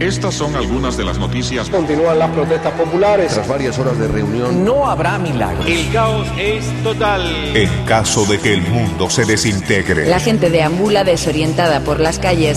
Estas son algunas de las noticias. Continúan las protestas populares. Tras varias horas de reunión, no habrá milagros. El caos es total. En caso de que el mundo se desintegre. La gente deambula desorientada por las calles.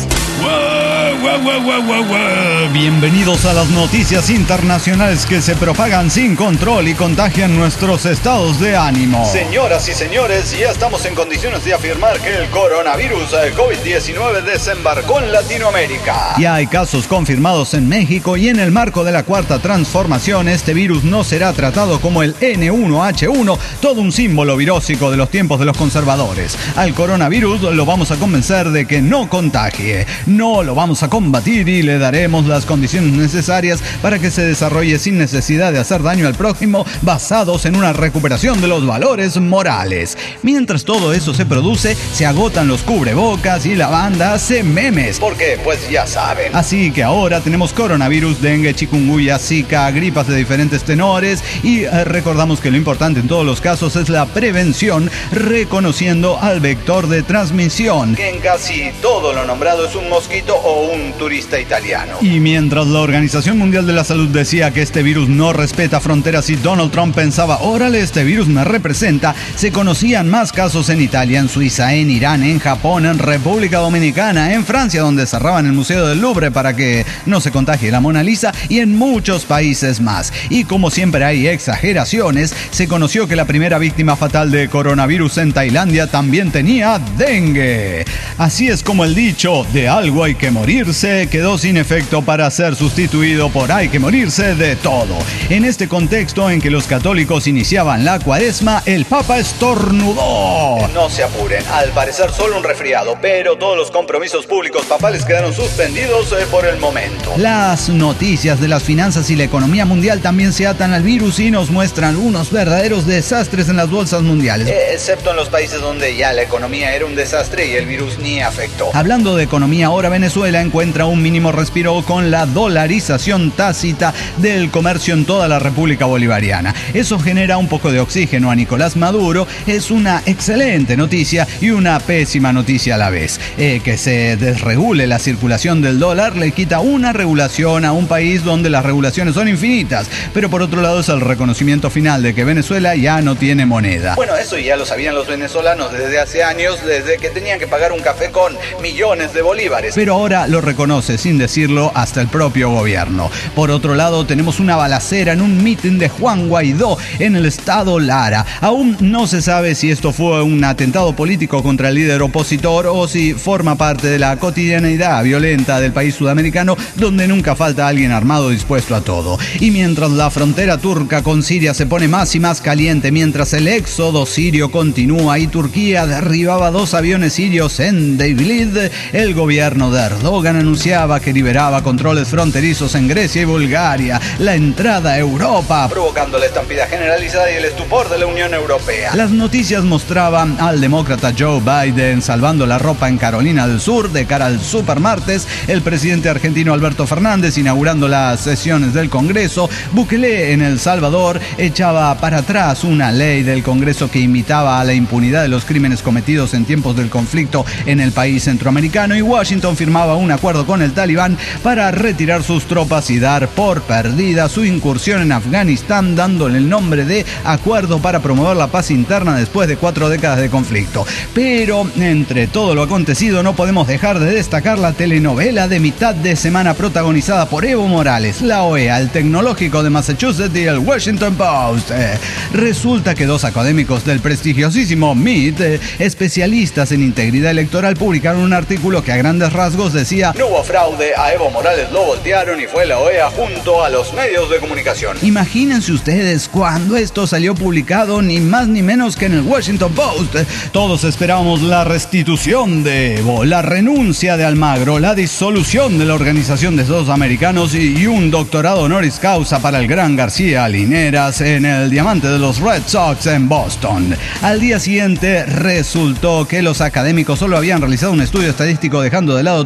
Bienvenidos a las noticias internacionales que se propagan sin control y contagian nuestros estados de ánimo. Señoras y señores, ya estamos en condiciones de afirmar que el coronavirus COVID-19 desembarcó en Latinoamérica. Ya hay casos confirmados en México y en el marco de la cuarta transformación, este virus no será tratado como el N1H1, todo un símbolo virósico de los tiempos de los conservadores. Al coronavirus lo vamos a convencer de que no contagie, no lo vamos a combatir y le daremos las condiciones necesarias para que se desarrolle sin necesidad de hacer daño al prójimo, basados en una recuperación de los valores morales. Mientras todo eso se produce, se agotan los cubrebocas y la banda hace memes. Porque, pues ya saben. Así que ahora tenemos coronavirus, dengue, chikungunya, zika, gripas de diferentes tenores y recordamos que lo importante en todos los casos es la prevención, reconociendo al vector de transmisión. Que en casi todo lo nombrado es un mosquito o un turista italiano. Y mientras la Organización Mundial de la Salud decía que este virus no respeta fronteras y Donald Trump pensaba, órale, este virus me representa, se conocían más casos en Italia, en Suiza, en Irán, en Japón, en República Dominicana, en Francia, donde cerraban el Museo del Louvre para que no se contagie la Mona Lisa, y en muchos países más. Y como siempre hay exageraciones, se conoció que la primera víctima fatal de coronavirus en Tailandia también tenía dengue. Así es como el dicho de algo hay que morirse quedó sin efecto para ser sustituido por hay que morirse de todo. En este contexto en que los católicos iniciaban la cuaresma, el Papa estornudó. No se apuren, al parecer solo un resfriado, pero todos los compromisos públicos papales quedaron suspendidos por el momento. Las noticias de las finanzas y la economía mundial también se atan al virus y nos muestran unos verdaderos desastres en las bolsas mundiales. Excepto en los países donde ya la economía era un desastre y el virus ni afectó. Hablando de economía, ahora Venezuela encuentra un mínimo respiro con la dolarización tácita del comercio en toda la República Bolivariana. Eso genera un poco de oxígeno a Nicolás Maduro. Es una excelente noticia y una pésima noticia a la vez. Que se desregule la circulación del dólar le quita una regulación a un país donde las regulaciones son infinitas, pero por otro lado es el reconocimiento final de que Venezuela ya no tiene moneda. Bueno, eso ya lo sabían los venezolanos desde hace años, desde que tenían que pagar un café con millones de bolívares. Pero ahora lo reconoce sin decirlo hasta el propio gobierno. Por otro lado, tenemos una balacera en un mitin de Juan Guaidó en el estado Lara. Aún no se sabe si esto fue un atentado político contra el líder opositor o si forma parte de la cotidianidad violenta del país sudamericano, donde nunca falta alguien armado dispuesto a todo. Y mientras la frontera turca con Siria se pone más y más caliente, mientras el éxodo sirio continúa y Turquía derribaba 2 aviones sirios en Deyblid, el gobierno de Erdogan anunciaba que liberaba controles fronterizos en Grecia y Bulgaria, la entrada a Europa, provocando la estampida generalizada y el estupor de la Unión Europea. Las noticias mostraban al demócrata Joe Biden salvando la ropa en Carolina del Sur de cara al supermartes, el presidente argentino Alberto Fernández inaugurando las sesiones del Congreso, Bukele en El Salvador echaba para atrás una ley del Congreso que imitaba a la impunidad de los crímenes cometidos en tiempos del conflicto en el país centroamericano, y Washington firmaba un acuerdo con el Talibán para retirar sus tropas y dar por perdida su incursión en Afganistán, dándole el nombre de Acuerdo para promover la paz interna después de 4 décadas de conflicto. Pero entre todo lo acontecido no podemos dejar de destacar la telenovela de mitad de semana protagonizada por Evo Morales, la OEA, el Tecnológico de Massachusetts y el Washington Post. Resulta que 2 académicos del prestigiosísimo MIT, especialistas en integridad electoral, publicaron un artículo que a grandes rasgos decía: no hubo fraude, a Evo Morales lo voltearon y fue la OEA junto a los medios de comunicación. Imagínense ustedes, cuando esto salió publicado, ni más ni menos que en el Washington Post, todos esperábamos la restitución de Evo, la renuncia de Almagro, la disolución de la Organización de Estados Americanos y un doctorado honoris causa para el gran García Lineras en el diamante de los Red Sox en Boston. Al día siguiente resultó que los académicos solo habían realizado un estudio estadístico dejando de lado todos los puntos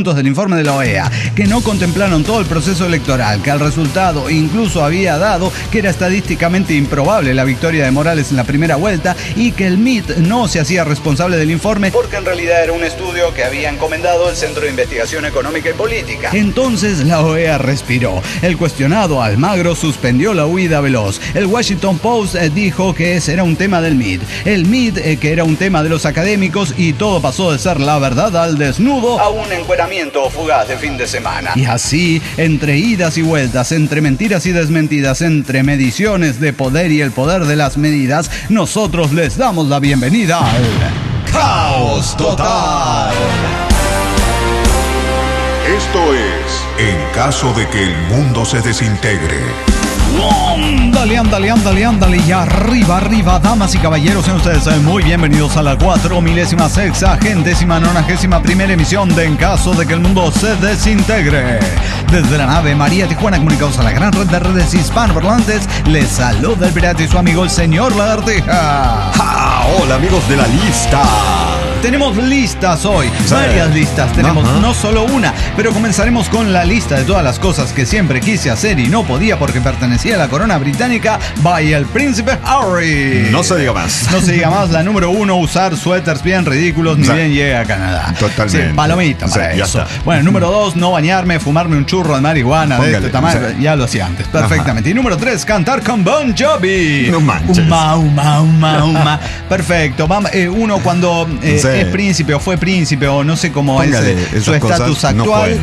puntos del informe de la OEA, que no contemplaron todo el proceso electoral, que el resultado incluso había dado que era estadísticamente improbable la victoria de Morales en la primera vuelta y que el MIT no se hacía responsable del informe porque en realidad era un estudio que había encomendado el Centro de Investigación Económica y Política. Entonces la OEA respiró. El cuestionado Almagro suspendió la huida veloz. El Washington Post dijo que ese era un tema del MIT. El MIT que era un tema de los académicos, y todo pasó de ser la verdad al desnudo a un encueramiento fugaz de fin de semana. Y así, entre idas y vueltas, entre mentiras y desmentidas, entre mediciones de poder y el poder de las medidas, nosotros les damos la bienvenida al Caos Total. Esto es En caso de que el mundo se desintegre. Ándale, y arriba, damas y caballeros, sean ustedes muy bienvenidos a la 4.061ª emisión de En caso de que el mundo se desintegre. Desde la nave María Tijuana, comunicados a la gran red de redes hispanoparlantes, les saluda el pirata y su amigo el señor Lagartija. Hola amigos de la lista. Tenemos listas hoy, varias listas, tenemos no solo una, pero comenzaremos con la lista de todas las cosas que siempre quise hacer y no podía porque pertenecía a la corona británica, by el príncipe Harry. No se diga más. No se diga más, la número 1, usar suéteres bien ridículos, ni bien llega a Canadá. Totalmente. Sí, palomita para eso. Está. Bueno, número 2, no bañarme, fumarme un churro de marihuana. Póngale, de este tamaño, ya lo hacía antes, perfectamente. Y número 3, cantar con Bon Jovi. No manches. Uma. Perfecto. Uno cuando es príncipe o fue príncipe o no sé cómo Póngale, es su estatus actual,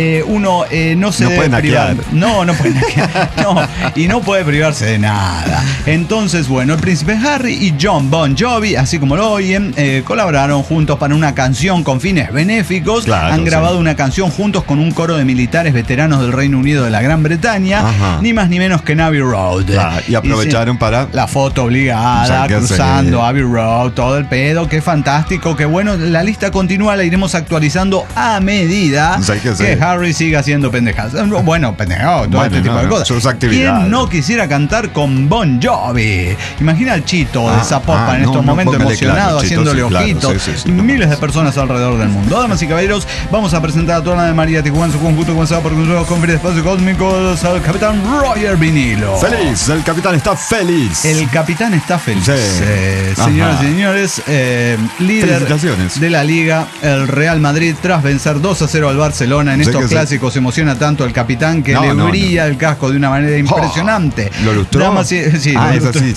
uno no se debe privar. No puede naquear. No, y no puede privarse de nada. Entonces, bueno, el príncipe Harry y John Bon Jovi, así como lo oyen, colaboraron juntos para una canción con fines benéficos. Claro, han grabado una canción juntos con un coro de militares veteranos del Reino Unido de la Gran Bretaña, ni más ni menos que en Abbey Road. Y aprovecharon para la foto obligada, cruzando Abbey Road, todo el pedo. Qué fantástico, qué bueno. La lista continúa, la iremos actualizando a medida que Harry siga haciendo pendejadas. Bueno, pendejado, todo este tipo de cosas. Sus actividades. ¿Quién no quisiera cantar con Bon Jovi? Imagina al Chito de Zapopan en estos momentos emocionado, haciéndole ojitos. Miles de personas alrededor del mundo. Damas y caballeros, vamos a presentar a toda la de María Tijuana en su conjunto, comenzado por consejos con fin de espacio cósmicos, al capitán Roger Vinilo. Feliz, el capitán está feliz. El capitán está feliz. Señoras y señores, líder de la Liga, el Real Madrid, tras vencer 2-0 al Barcelona. En estos clásicos emociona tanto al capitán que le brilla el casco de una manera impresionante. ¿Lo lustró? Damas y, sí, es así,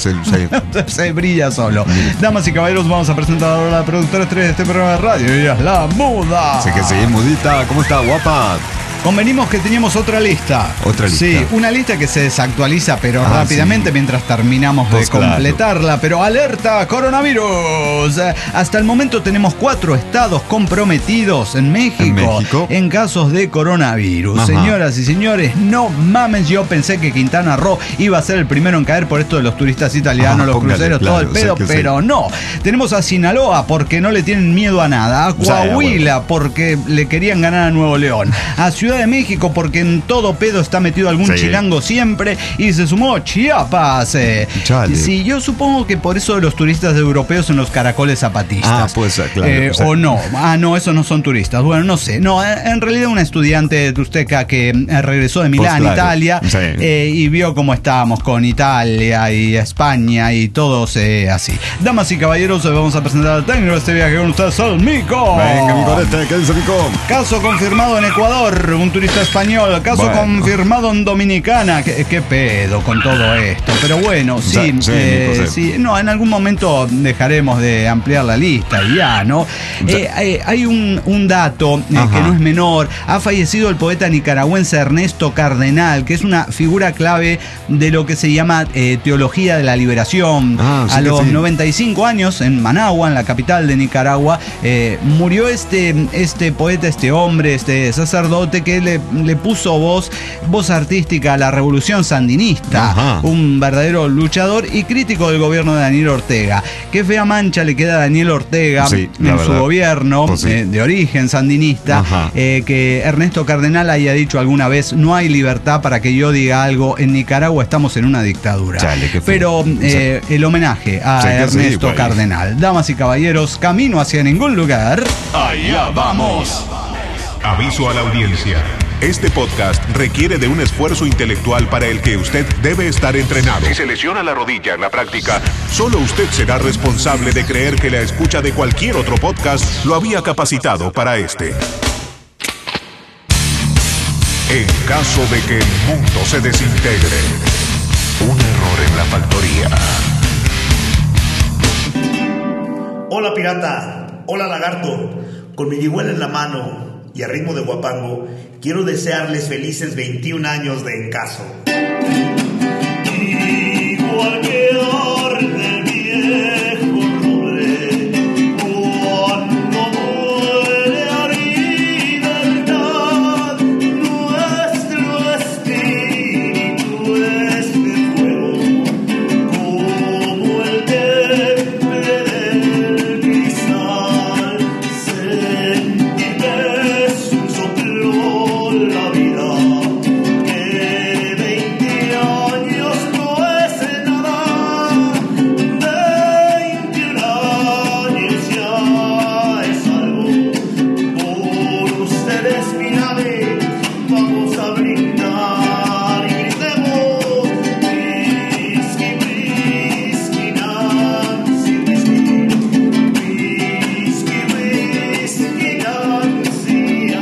se brilla solo. Damas y caballeros, vamos a presentar ahora a la productora estrella de este programa de radio. Ella es la Muda. Sí que sí, Mudita, ¿cómo está, guapa? Convenimos que teníamos otra lista. Otra lista. Sí, una lista que se desactualiza, pero rápidamente mientras terminamos de completarla. Pero alerta, coronavirus. Hasta el momento tenemos 4 estados comprometidos en México en casos de coronavirus. Señoras y señores, no mames, yo pensé que Quintana Roo iba a ser el primero en caer por esto de los turistas italianos, los cruceros, todo el pedo, pero no. Tenemos a Sinaloa porque no le tienen miedo a nada, a Coahuila porque le querían ganar a Nuevo León, a Ciudad de México porque en todo pedo está metido algún chilango siempre, y se sumó Chiapas. Sí, yo supongo que por eso de los turistas europeos son los caracoles zapatistas. Pues claro. O no. No, esos no son turistas. Bueno, no sé. No, en realidad una estudiante tusteca que regresó de Milán, Italia, y vio cómo estábamos con Italia y España y todos así. Damas y caballeros, vamos a presentar al técnico de este viaje con ustedes, el Mico. Venga, Mico, ¿qué dice Mico? Caso confirmado en Ecuador, un turista español. Caso confirmado en Dominicana. ¿Qué pedo con todo esto? Pero bueno, sí. No, en algún momento dejaremos de ampliar la lista y ya, ¿no? Hay un dato que no es menor. Ha fallecido el poeta nicaragüense Ernesto Cardenal, que es una figura clave de lo que se llama teología de la liberación. A los 95 años, en Managua, en la capital de Nicaragua, murió este poeta, este hombre, este sacerdote que le puso voz artística a la revolución sandinista. Un verdadero luchador y crítico del gobierno de Daniel Ortega. Qué fea mancha le queda a Daniel Ortega en su gobierno de origen sandinista, que Ernesto Cardenal haya dicho alguna vez: no hay libertad para que yo diga algo, en Nicaragua estamos en una dictadura. Pero el homenaje a Ernesto Cardenal. Damas y caballeros, camino hacia ningún lugar. Allá vamos. Aviso a la audiencia. Este podcast requiere de un esfuerzo intelectual para el que usted debe estar entrenado. Si se lesiona la rodilla en la práctica, solo usted será responsable de creer que la escucha de cualquier otro podcast lo había capacitado para este. En caso de que el mundo se desintegre, un error en la factoría. Hola pirata, hola lagarto, con mi yigüela en la mano y a ritmo de guapango, quiero desearles felices 21 años de En Caso. Igual que arde el viejo roble, cuando muere a libertad, nuestro espíritu es de fuego, como el temple del cristal, sentir que es un soplo la vida, que 20 años no es nada, 21 años ya es algo. Por ustedes, mírame, vamos a brindar y gritemos whisky, whisky, Nancy, whisky, whisky, whisky, Nancy,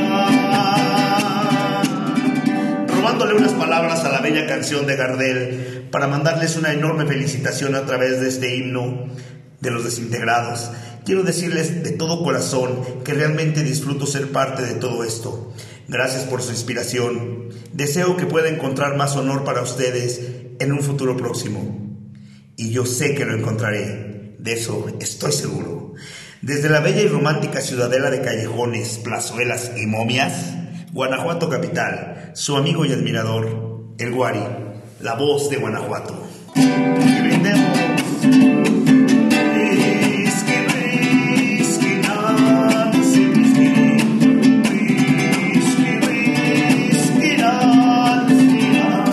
robándole unas palabras a la bella canción de Gardel para mandarles una enorme felicitación a través de este himno de los desintegrados. Quiero decirles de todo corazón que realmente disfruto ser parte de todo esto. Gracias por su inspiración. Deseo que pueda encontrar más honor para ustedes en un futuro próximo. Y yo sé que lo encontraré. De eso estoy seguro. Desde la bella y romántica ciudadela de callejones, plazuelas y momias, Guanajuato capital, su amigo y admirador, el Guari, la voz de Guanajuato. Y brindemos. Whisky, whisky, Nancy, whisky, whisky, whisky, Nancy.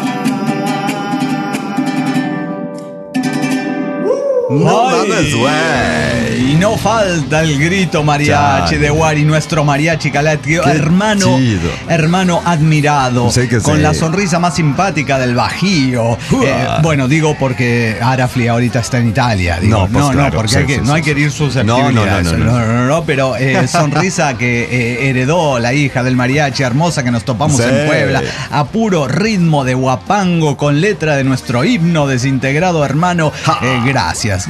No mames, güey. Y no falta el grito mariachi de Guari, nuestro mariachi caláctico, Qué hermano, chido. hermano admirado, Sí que con sí. la sonrisa más simpática del Bajío. Bueno, digo porque Arafli ahorita está en Italia. Digo, No, pues claro, porque sí, no hay que herir susceptibilidades. No, pero sonrisa que heredó la hija del mariachi, hermosa, que nos topamos Sí. en Puebla, a puro ritmo de guapango, con letra de nuestro himno desintegrado, hermano. Gracias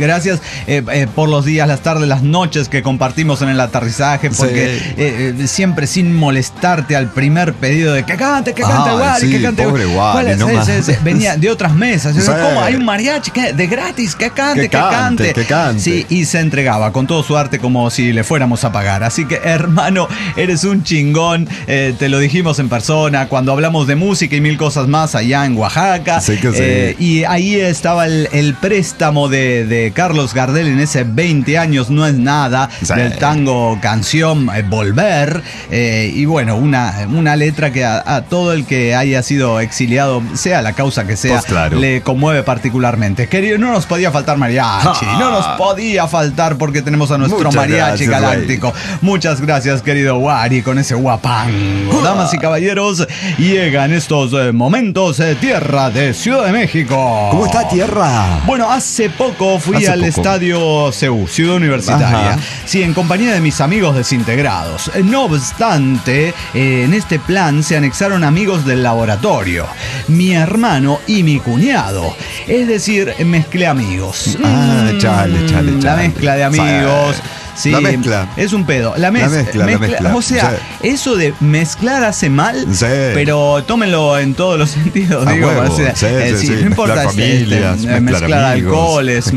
por los días, las tardes, las noches que compartimos en el aterrizaje, porque siempre sin molestarte al primer pedido de que cante Guari, sí, que cante pobre Guari, no más. venía de otras mesas. Sí. ¿Cómo? Hay un mariachi de gratis, que cante. Que cante. Sí, y se entregaba con todo su arte como si le fuéramos a pagar. Así que, hermano, eres un chingón. Te lo dijimos en persona cuando hablamos de música y mil cosas más allá en Oaxaca. Sí que sí. Y ahí estaba el préstamo de Carlos Gardel en ese 20 años no es nada, Sí. del tango canción Volver. Y bueno, una letra que a todo el que haya sido exiliado, sea la causa que sea, Pues claro. le conmueve particularmente. Querido, no nos podía faltar mariachi, no nos podía faltar porque tenemos a nuestro Muchas mariachi gracias, galáctico. Muchas gracias, querido Guari, con ese guapango. Damas y caballeros, llega en estos momentos tierra de Ciudad de México. ¿Cómo está tierra? Bueno, hace poco fui Hace al poco. estadio CU, Ciudad Universitaria. Ajá. Sí, en compañía de mis amigos desintegrados. No obstante, en este plan se anexaron amigos del laboratorio, mi hermano y mi cuñado. Es decir, mezclé amigos. Chale. La mezcla de amigos. Sí, La mezcla. es un pedo. La mezcla. O sea, eso de mezclar hace mal, Sí. pero tómenlo en todos los sentidos. A Digo, huevo. o sea, Sí. no importa, Mezclar familias, mezclar amigos, alcoholes,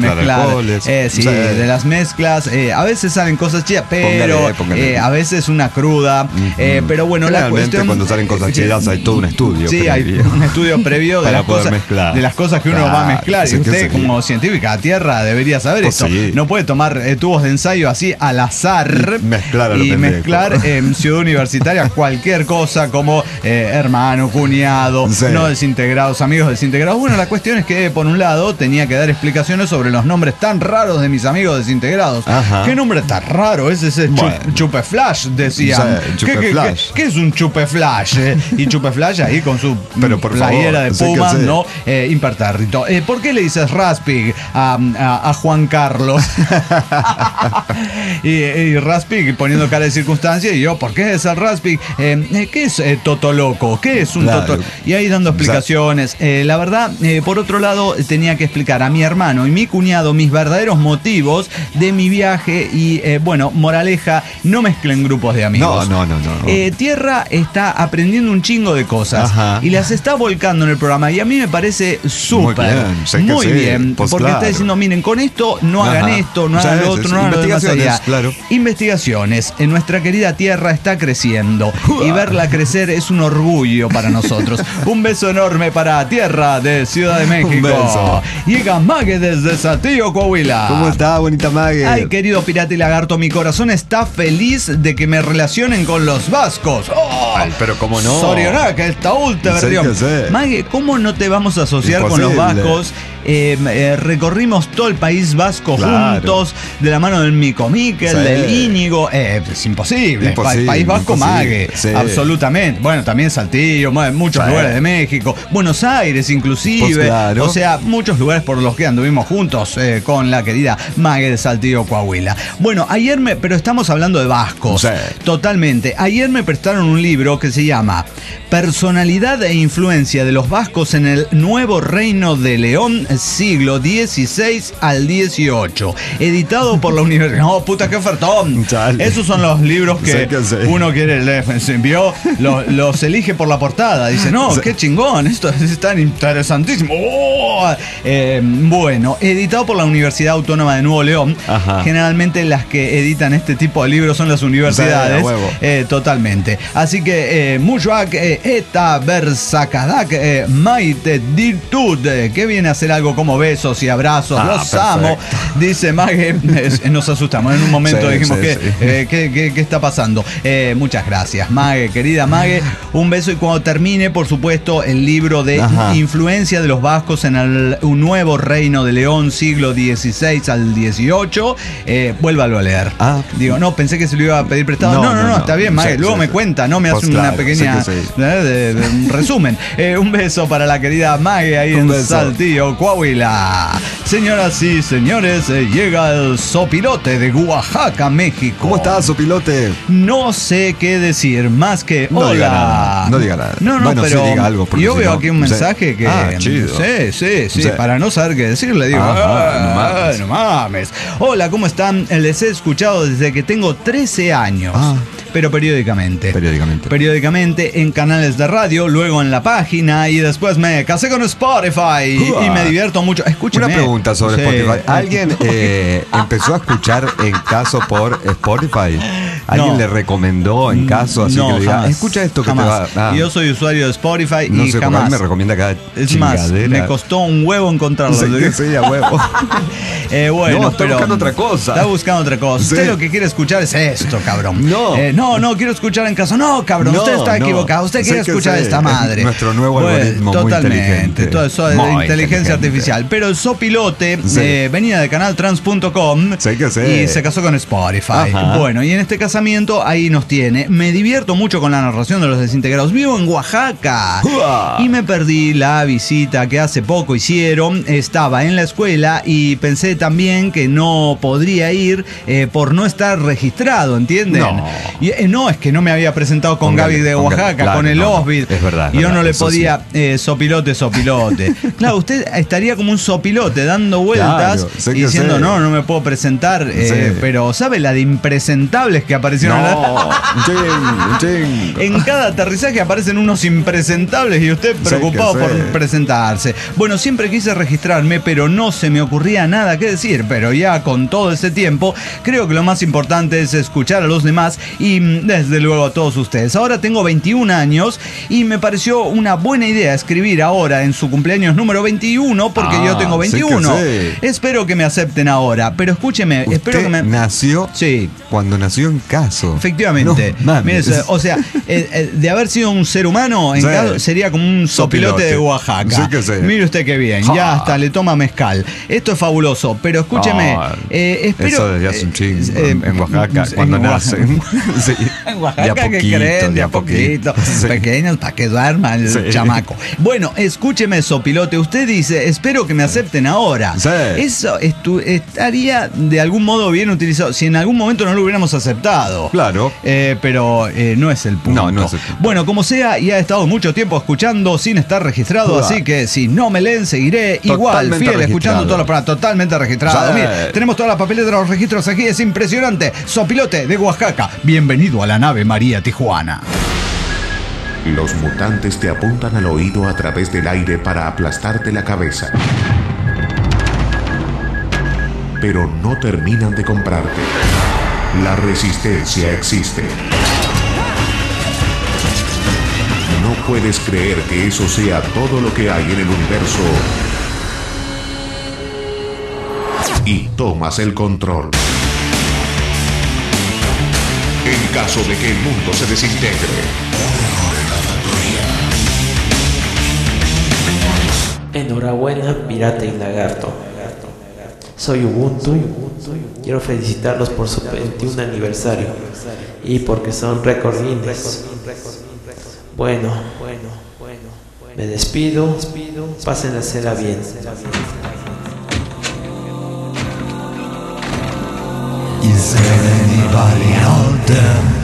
Sí. de las mezclas. A veces salen cosas chidas, pero Póngale. a veces una cruda. Pero bueno, la Generalmente cuestión. cuando salen cosas chidas hay todo un estudio. Sí, hay previo. un estudio previo de Para las poder cosas, mezclar. de las cosas que uno Claro, va a mezclar. sí, Y ¿qué usted, sería? como científica a tierra, debería saber Pues esto. sí. No puede tomar tubos de ensayo así así al azar y mezclar en Ciudad Universitaria cualquier cosa como hermano, cuñado, no desintegrados, amigos desintegrados. Bueno, la cuestión es que por un lado tenía que dar explicaciones sobre los nombres tan raros de mis amigos desintegrados. Ajá. ¿Qué nombre tan raro? Es ese Chupeflash, decían. ¿Qué es un Chupeflash? Y Chupeflash ahí con su playera de Pumas, ¿no? Impertérrito. ¿Por qué le dices Raspig a Juan Carlos? y Raspig poniendo cara de circunstancia, y yo, ¿por qué es el Raspig? ¿Qué es Totoloco? ¿Qué es un Totoloco? Y ahí dando explicaciones. La verdad, por otro lado, tenía que explicar a mi hermano y mi cuñado mis verdaderos motivos de mi viaje y, bueno, moraleja, no mezclen grupos de amigos. No. Tierra está aprendiendo un chingo de cosas y las está volcando en el programa, y a mí me parece súper, muy bien, pues porque está diciendo, miren, con esto no hagan esto, no hagan lo otro, no hagan lo demás allá. Investigaciones. En nuestra querida Tierra está creciendo y verla crecer es un orgullo para nosotros. Un beso enorme para Tierra de Ciudad de México. Un beso. Llega Mague desde Saltillo, Coahuila. ¿Cómo está, bonita Mague? Ay, querido pirata y lagarto, mi corazón está feliz de que me relacionen con los vascos. Ay, pero cómo no. Sorionaca, esta última versión. Mague, ¿cómo no te vamos a asociar con los vascos? Recorrimos todo el País Vasco juntos, de la mano del Mico Miquel, del Íñigo. Es imposible. País Vasco, Mague. Absolutamente. Bueno, también Saltillo, muchos lugares de México, Buenos Aires inclusive. O sea, muchos lugares por los que anduvimos juntos con la querida Mague de Saltillo, Coahuila. Bueno, pero estamos hablando de vascos. Totalmente. Ayer me prestaron un libro que se llama Personalidad e influencia de los vascos en el Nuevo Reino de León, siglo XVI al XVIII, editado por la Universidad. No, puta, qué ofertón. Esos son los libros que uno quiere leer. ¿Vio? Los elige por la portada. Dice, no, qué chingón, esto es tan interesantísimo. Bueno, editado por la Universidad Autónoma de Nuevo León. Generalmente las que editan este tipo de libros son las universidades. Totalmente. Así que, Mushak eta Bersakadak Maite Dirtud, que viene a hacer algo como besos y abrazos. Los amo, dice Mague. Nos asustamos. En un momento dijimos, ¿qué está pasando? Muchas gracias, Mague, querida Mague. Un beso, y cuando termine, por supuesto, el libro de influencia de los vascos en el Nuevo Reino de León, siglo XVI al XVIII, vuélvalo a leer. Digo, no, pensé que se lo iba a pedir prestado. No, está bien, Mague. Luego me cuenta, ¿no? Me hace una pequeña de resumen. Un beso para la querida Mague ahí en Saltillo, Coahuila. Señoras y señores, llega el Sopilote de Oaxaca, México. ¿Cómo estás, Sopilote? No sé qué decir más que hola. No diga nada. No, bueno, pero diga algo, yo veo aquí un mensaje que chido. Sí, para no saber qué decir, le digo, no mames. Hola, ¿cómo están? Les he escuchado desde que tengo 13 años. Pero periódicamente en canales de radio, luego en la página, y después me casé con Spotify y me divierto mucho. Escúchame. Una pregunta sobre Spotify. ¿Alguien empezó a escuchar en caso por Spotify? ¿Alguien le recomendó en caso así que le diga, escucha esto que te va? Yo soy usuario de Spotify no y sé, jamás me recomienda cada es más, me costó un huevo encontrarlo. Sí, a huevo. Bueno, está buscando otra cosa. Está buscando otra cosa. Usted lo que quiere escuchar es esto, cabrón. No, quiero escuchar en caso. No, cabrón, usted está equivocado. Usted quiere escuchar esta madre. Nuestro nuevo algoritmo totalmente, muy inteligente. Todo eso de inteligencia artificial. Pero el Sopilote venía de canaltrans.com y se casó con Spotify. Bueno, y en este casamiento ahí nos tiene. Me divierto mucho con la narración de los desintegrados. Vivo en Oaxaca y me perdí la visita que hace poco hicieron. Estaba en la escuela y pensé también que no podría ir por no estar registrado, ¿entienden? No, es que no me había presentado con Gaby de Oaxaca, con el Osbid. Es verdad. Y yo no le podía sopilote. Claro, usted estaría como un sopilote dando vueltas y diciendo, no me puedo presentar. Pero ¿sabe la de impresentables que aparecieron en cada aterrizaje aparecen unos impresentables y usted preocupado por presentarse. Bueno, siempre quise registrarme, pero no se me ocurría nada que decir. Pero ya con todo ese tiempo, creo que lo más importante es escuchar a los demás y desde luego a todos ustedes. Ahora tengo 21 años y me pareció una buena idea escribir ahora en su cumpleaños número 21, porque yo tengo 21. Espero que me acepten ahora, pero escúcheme, espero que me... nació cuando nació en Caso. Efectivamente. No, mire, o sea, de haber sido un ser humano, en Caso, sería como un sopilote de Oaxaca. Mire usted qué bien, ya hasta le toma mezcal. Esto es fabuloso, pero escúcheme, espero... Eso ya es un chingo en Oaxaca, cuando nacen. En Oaxaca, ¿qué creen? De a poquito. Pequeños para que duerma el chamaco. Bueno, escúcheme, sopilote, usted dice, espero que me acepten ahora. Eso estaría de algún modo bien utilizado si en algún momento no lo hubiéramos aceptado. Claro. Pero no es el punto. No es el punto. Bueno, como sea, ya he estado mucho tiempo escuchando sin estar registrado, así que si no me leen, seguiré igual, fiel, escuchando todos los programas, totalmente registrado. Mire, tenemos todas las papeles de los registros aquí, es impresionante. Sopilote de Oaxaca, bienvenido a la nave María Tijuana. Los mutantes te apuntan al oído a través del aire para aplastarte la cabeza. Pero no terminan de comprarte. La resistencia existe. No puedes creer que eso sea todo lo que hay en el universo. Y tomas el control. En caso de que el mundo se desintegre. Enhorabuena, Pirata y Lagarto. Soy Ubuntu. Quiero felicitarlos por su 21 aniversario y porque son récord Guinness. Bueno, me despido. Pásenla bien. Is there anybody out there?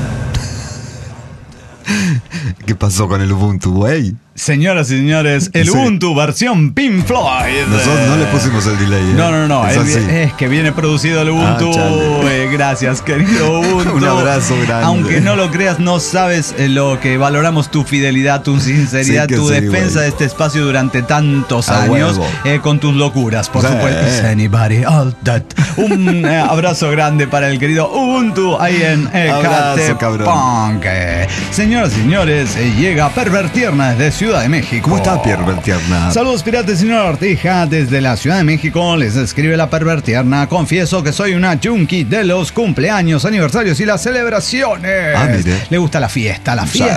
¿Qué pasó con el Ubuntu, güey? Señoras y señores, el Ubuntu versión Pink Floyd. Nosotros no le pusimos el delay. No. Es que viene producido el Ubuntu. Gracias, querido Ubuntu. Un abrazo grande. Aunque no lo creas, no sabes lo que valoramos tu fidelidad, tu sinceridad, tu defensa de este espacio durante tantos años. Con tus locuras, por supuesto. Is anybody out that? Un abrazo grande para el querido Ubuntu ahí en Ecatepunk. Señoras y señores, llega Pervertierna desde Ciudad de México. ¿Cómo está Pervertierna? Saludos, piratas, señor Artija. Desde la Ciudad de México les escribe la Pervertierna. Confieso que soy una junkie de los cumpleaños, aniversarios y las celebraciones. Mire. Le gusta la fiesta.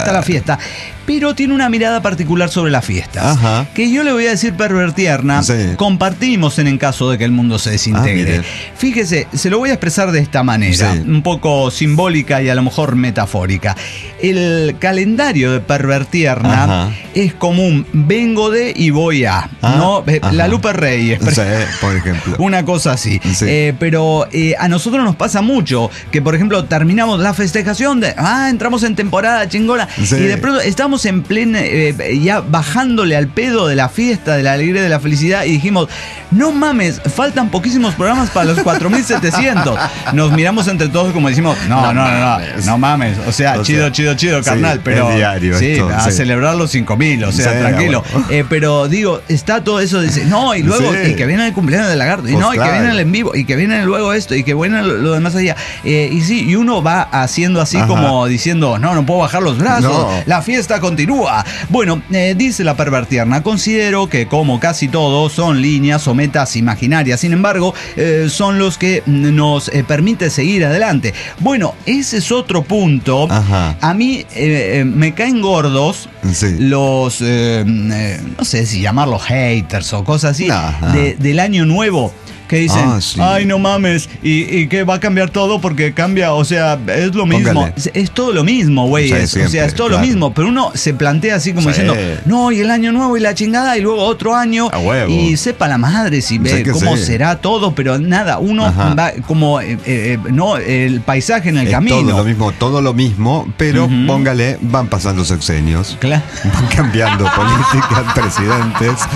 Pero tiene una mirada particular sobre las fiestas. Que yo le voy a decir, Pervertierna, compartimos en caso de que el mundo se desintegre. Fíjese, se lo voy a expresar de esta manera, un poco simbólica y a lo mejor metafórica. El calendario de Pervertierna es común, vengo de y voy a. ¿No? La Lupe Reyes, por ejemplo. Una cosa así. Pero a nosotros nos pasa mucho que, por ejemplo, terminamos la festejación de entramos en temporada chingona y de pronto estamos en plena ya bajándole al pedo de la fiesta, de la alegría, de la felicidad, y dijimos, no mames, faltan poquísimos programas para los 4700. Nos miramos entre todos como decimos, no mames, o sea, chido, carnal, pero diario a celebrar los 5000, o sea, tranquilo. Pero digo, está todo eso, dice, y luego, y que viene el cumpleaños del Lagarto, y y que viene el en vivo, y que viene luego esto, y que viene lo demás allá. Y uno va haciendo así como diciendo, no puedo bajar los brazos, la fiesta continúa. Bueno, dice la Pervertierna, considero que como casi todo son líneas o metas imaginarias, sin embargo, son los que nos permite seguir adelante. Bueno, ese es otro punto. A mí me caen gordos los, no sé si llamarlos haters o cosas así, del año nuevo. Que dicen, ay, no mames, y que va a cambiar todo porque cambia, o sea, es lo mismo. Es todo lo mismo, güey. O sea, es todo lo mismo. Pero uno se plantea así como diciendo, no, y el año nuevo y la chingada, y luego otro año. Y sepa la madre si ve cómo será todo, pero nada, uno va como, no, el paisaje en el camino. Todo lo mismo, pero póngale, van pasando sexenios. Claro. Van cambiando políticas, presidentes.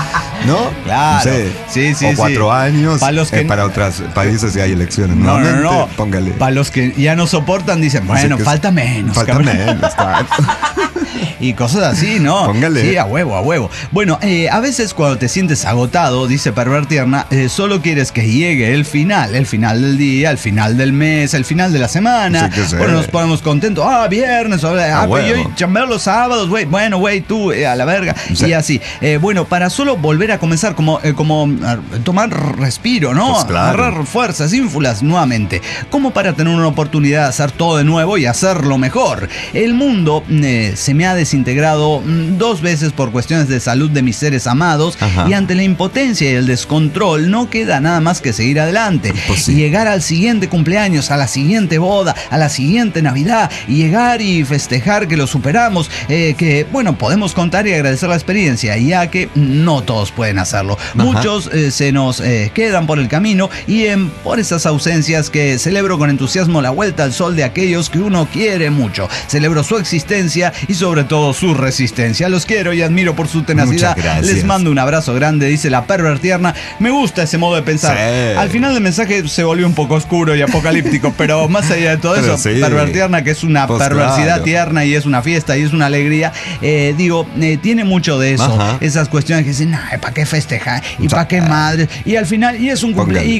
¿no? Claro. No sé, sí. o 4 años. Para los que para otros países si hay elecciones. No. Póngale. Para los que ya no soportan, dicen, bueno, falta menos. Falta menos. Y cosas así, ¿no? Póngale. Sí, a huevo. Bueno, a veces cuando te sientes agotado, dice Pervertierna, solo quieres que llegue el final del día, el final del mes, el final de la semana. Sí. Bueno, nos ponemos contentos. Viernes, pero yo chambeo los sábados, güey. Bueno, güey, tú a la verga. Sí. Y así. Bueno, para solo volver a comenzar, como tomar respiro, ¿no? Pues claro. Agarrar fuerzas, ínfulas nuevamente. Como para tener una oportunidad de hacer todo de nuevo y hacerlo mejor. El mundo se me ha desintegrado 2 veces por cuestiones de salud de mis seres amados. Ajá. Y ante la impotencia y el descontrol no queda nada más que seguir adelante. Pues sí. Y llegar al siguiente cumpleaños, a la siguiente boda, a la siguiente Navidad, y llegar y festejar que lo superamos, que bueno, podemos contar y agradecer la experiencia, ya que no todos pueden hacerlo. Ajá. Muchos se nos quedan por el camino y por esas ausencias que celebro con entusiasmo la vuelta al sol de aquellos que uno quiere mucho. Celebro su existencia y sobre todo su resistencia. Los quiero y admiro por su tenacidad. Les mando un abrazo grande, dice la Pervertierna. Me gusta ese modo de pensar. Sí. Al final del mensaje se volvió un poco oscuro y apocalíptico, pero más allá de todo eso, sí. Pervertierna, que es una perversidad tierna y es una fiesta y es una alegría, tiene mucho de eso. Ajá. Esas cuestiones que dicen, ¿para qué festejar? ¿Y para qué madre? Y al final, y es un cumpleaños.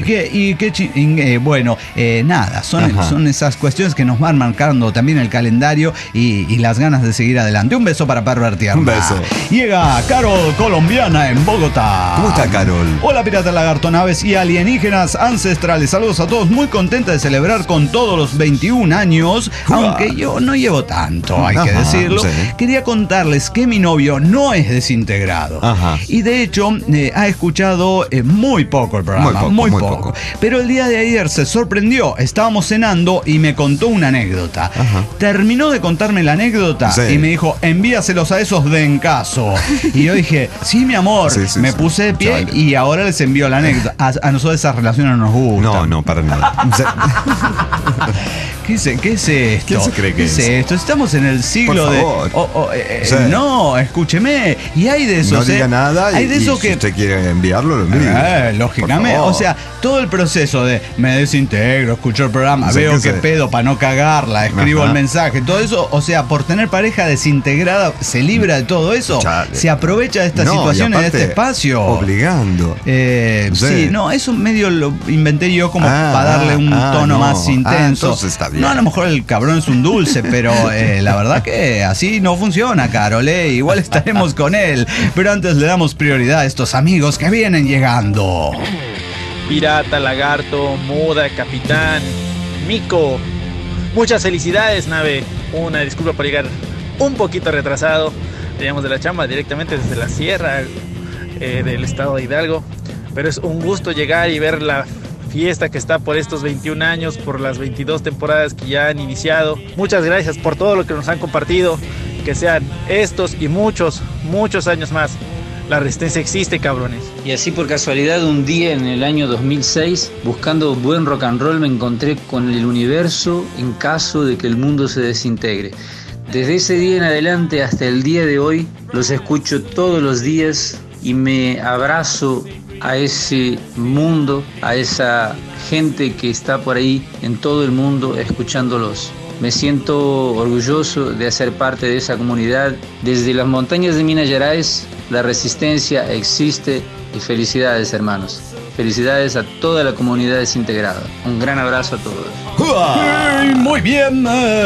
Nada, son esas cuestiones que nos van marcando también el calendario y las ganas de seguir adelante. Un beso para Pervertierna. Un beso. Llega Carol Colombiana en Bogotá. ¿Cómo está, Carol? Hola, pirata lagarto, naves y alienígenas ancestrales. Saludos a todos. Muy contenta de celebrar con todos los 21 años, aunque yo no llevo tanto, hay que decirlo. Sí. Quería contarles que mi novio no es desintegrado. Ajá. Y de hecho, ha escuchado muy poco el programa. Muy poco. Pero el día de ayer se sorprendió. Estábamos cenando y me contó una anécdota. Ajá. Terminó de contarme la anécdota y me dijo, envíaselos a esos de en caso. Y yo dije, sí, mi amor. Me puse de pie y ahora les envío la anécdota. A nosotros esas relaciones no nos gustan. No, para nada. ¿Qué es esto? ¿Quién se cree que es esto? Estamos en el siglo de... No, escúcheme. Y hay de esos... No diga nada. Hay de esos que... Si usted quiere enviarlo, lo envía. Lógicamente. O sea, todo el proceso de me desintegro, escucho el programa, veo que pedo para no cagarla, escribo el mensaje, todo eso, o sea, por tener pareja desintegrada, se libra de todo eso. Se aprovecha de esta situación en este espacio. Obligando. Sí, no, eso medio lo inventé yo como para darle un tono más intenso. Entonces está bien. No, a lo mejor el cabrón es un dulce, pero la verdad que así no funciona, Carol. Igual estaremos con él. Pero antes le damos prioridad a estos amigos que vienen llegando. Pirata, lagarto, muda, capitán, mico. Muchas felicidades, nave. Una disculpa por llegar un poquito retrasado. Veníamos de la chamba directamente desde la sierra del estado de Hidalgo. Pero es un gusto llegar y ver la fiesta que está por estos 21 años, por las 22 temporadas que ya han iniciado. Muchas gracias por todo lo que nos han compartido. Que sean estos y muchos años más. La resistencia existe, cabrones. Y así por casualidad un día en el año 2006, buscando buen rock and roll, me encontré con el universo en caso de que el mundo se desintegre. Desde ese día en adelante hasta el día de hoy, los escucho todos los días y me abrazo a ese mundo, a esa gente que está por ahí en todo el mundo escuchándolos. Me siento orgulloso de hacer parte de esa comunidad. Desde las montañas de Minas Gerais, la resistencia existe y felicidades, hermanos. Felicidades a toda la comunidad desintegrada. Un gran abrazo a todos. ¡Hey! Muy bien.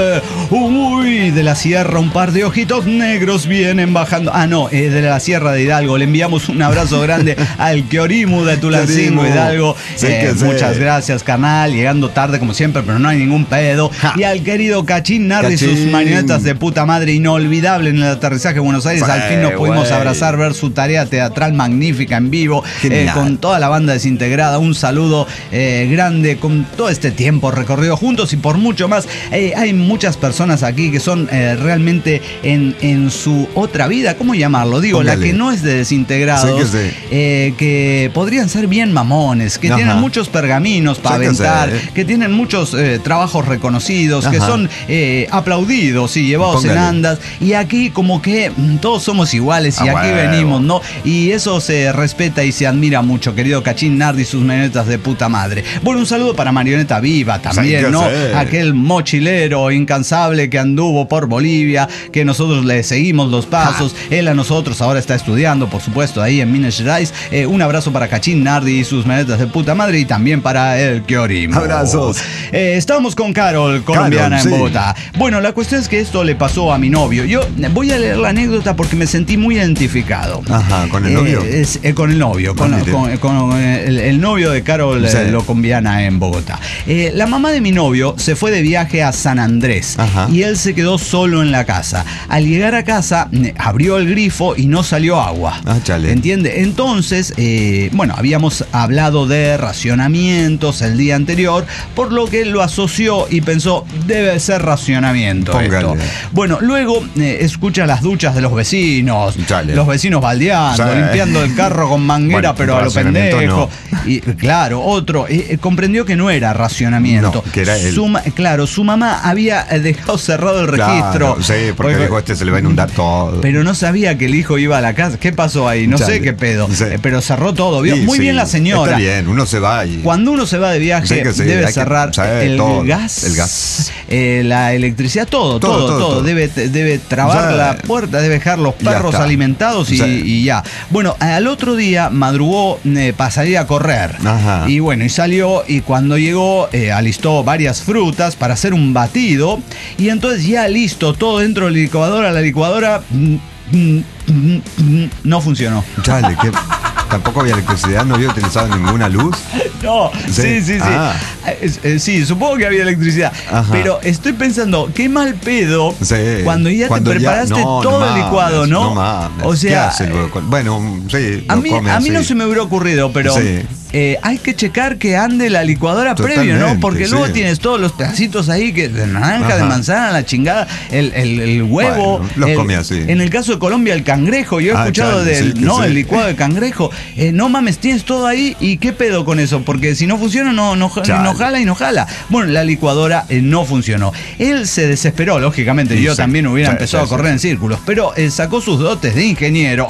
De la sierra un par de ojitos negros vienen bajando. De la sierra de Hidalgo. Le enviamos un abrazo grande al Queorimu de Tulancingo, Hidalgo. Muchas gracias, carnal. Llegando tarde como siempre, pero no hay ningún pedo. Y al querido Cachín Nardi, sus marionetas de puta madre, inolvidable en el aterrizaje de Buenos Aires. Al fin nos pudimos abrazar, ver su tarea teatral magnífica en vivo, con toda la banda de Desintegrada. Un saludo grande con todo este tiempo recorrido juntos y por mucho más. Hay muchas personas aquí que son realmente en su otra vida, ¿cómo llamarlo? Digo, póngale. La que no es de Desintegrados, que podrían ser bien mamones, que tienen muchos pergaminos para aventar, que tienen muchos trabajos reconocidos, que son aplaudidos y llevados en andas, y aquí como que todos somos iguales y aquí venimos, ¿no? Y eso se respeta y se admira mucho, querido Cachín Nardi y sus marionetas de puta madre. Bueno, un saludo para Marioneta Viva también, ¿no? Aquel mochilero incansable que anduvo por Bolivia, que nosotros le seguimos los pasos, él a nosotros ahora está estudiando, por supuesto, ahí en Minas Gerais. Un abrazo para Cachín Nardi y sus marionetas de puta madre y también para el Kiorimo. Abrazos. Estamos con Carol, colombiana en Bogotá. Bueno, la cuestión es que esto le pasó a mi novio. Yo voy a leer la anécdota porque me sentí muy identificado. Ajá, ¿con el novio? Con el novio, con el novio de Carol, colombiana en Bogotá. La mamá de mi novio se fue de viaje a San Andrés y él se quedó solo en la casa. Al llegar a casa, abrió el grifo y no salió agua. ¿Entiende? Entonces, bueno, habíamos hablado de racionamientos el día anterior, por lo que él lo asoció y pensó, debe ser racionamiento esto. Bueno, luego escucha las duchas de los vecinos, los vecinos baldeando, limpiando el carro con manguera, pero a lo pendejo. No. Y claro, otro comprendió que no era racionamiento. No, que era él. Su mamá había dejado cerrado el registro. Sí, porque dijo, se le va a inundar todo. Pero no sabía que el hijo iba a la casa. ¿Qué pasó ahí? No sé qué pedo. Pero cerró todo. ¿Vio? Muy bien la señora. Está bien, uno se va y... Cuando uno se va de viaje, debe cerrar el gas, la electricidad, todo. Debe trabar la puerta, debe dejar los perros alimentados y ya. Bueno, al otro día madrugó para salir a correr. Y bueno, y salió y cuando llegó alistó varias frutas para hacer un batido y entonces ya listo, todo dentro de la licuadora no funcionó. Chale, que tampoco había electricidad, no había utilizado ninguna luz. No, sí. Sí, supongo que había electricidad. Pero estoy pensando, qué mal pedo cuando ya te preparaste todo el licuado, ¿no? No mames. O sea, bueno, sí. A mí no se me hubiera ocurrido, pero hay que checar que ande la licuadora previo, ¿no? Porque luego tienes todos los pedacitos ahí que de naranja, de manzana, la chingada, el huevo. Bueno, los comí así. En el caso de Colombia, el cangrejo. Yo he escuchado el licuado de cangrejo. No mames, tienes todo ahí y qué pedo con eso, porque si no funciona, no jala. Bueno, la licuadora no funcionó. Él se desesperó, lógicamente. Yo también hubiera empezado a correr en círculos, pero sacó sus dotes de ingeniero.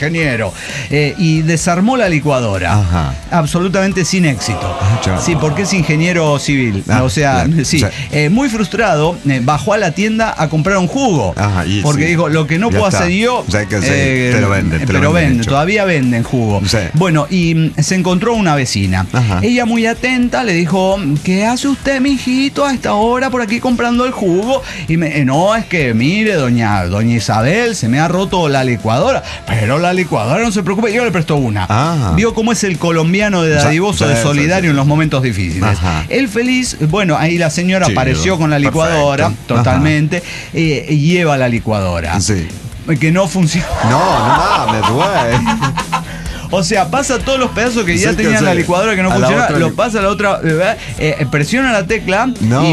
Y desarmó la licuadora. Absolutamente sin éxito. Sí, porque es ingeniero civil. Muy frustrado, bajó a la tienda a comprar un jugo. Porque dijo, lo que no puedo hacer yo, te lo venden. Todavía venden jugo. Bueno, y se encontró una vecina. Ella muy atenta le dijo, ¿qué hace usted, mijito, a esta hora por aquí comprando el jugo? Y no, es que mire, doña Isabel, se me ha roto la licuadora. Pero la licuadora, no se preocupe, yo le presto una. Vio cómo es el colombiano de dadivoso, de solidario en los momentos difíciles. Él feliz, bueno, ahí la señora apareció con la licuadora, totalmente, y lleva la licuadora. Que no funciona. No mames, güey. O sea, pasa todos los pedazos que ya tenía la licuadora que no funciona, lo pasa a la otra, presiona la tecla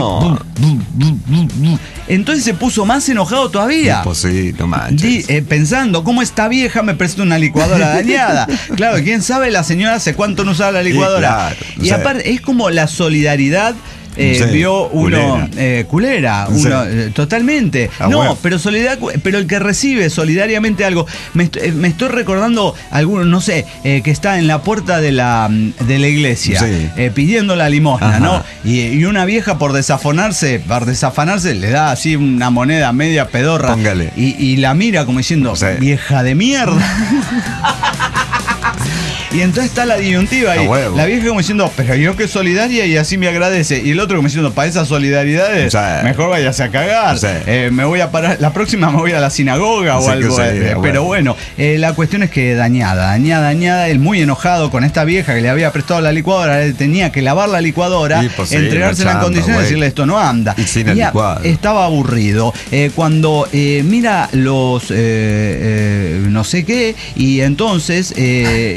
y entonces se puso más enojado todavía. Pues sí, no manches. Pensando, ¿cómo esta vieja me presta una licuadora dañada? Claro, quién sabe la señora hace cuánto no usaba la licuadora. Y aparte, es como la solidaridad. Vio uno culera, totalmente. Pero solidaridad, pero el que recibe solidariamente algo, me estoy recordando alguno, no sé, que está en la puerta de la iglesia pidiendo la limosna, ¿no? Y una vieja por desafanarse le da así una moneda media pedorra. Y la mira como diciendo, vieja de mierda. Y entonces está la disyuntiva ahí. La vieja como diciendo, pero yo que solidaria y así me agradece. Y el otro como diciendo, para esas solidaridades, mejor váyase a cagar. Me voy a parar, la próxima me voy a la sinagoga o algo. Pero bueno, la cuestión es que dañada. Él muy enojado con esta vieja que le había prestado la licuadora. Él tenía que lavar la licuadora, entregársela en condiciones y decirle, esto no anda. Y estaba aburrido. Cuando mira los no sé qué, y entonces en la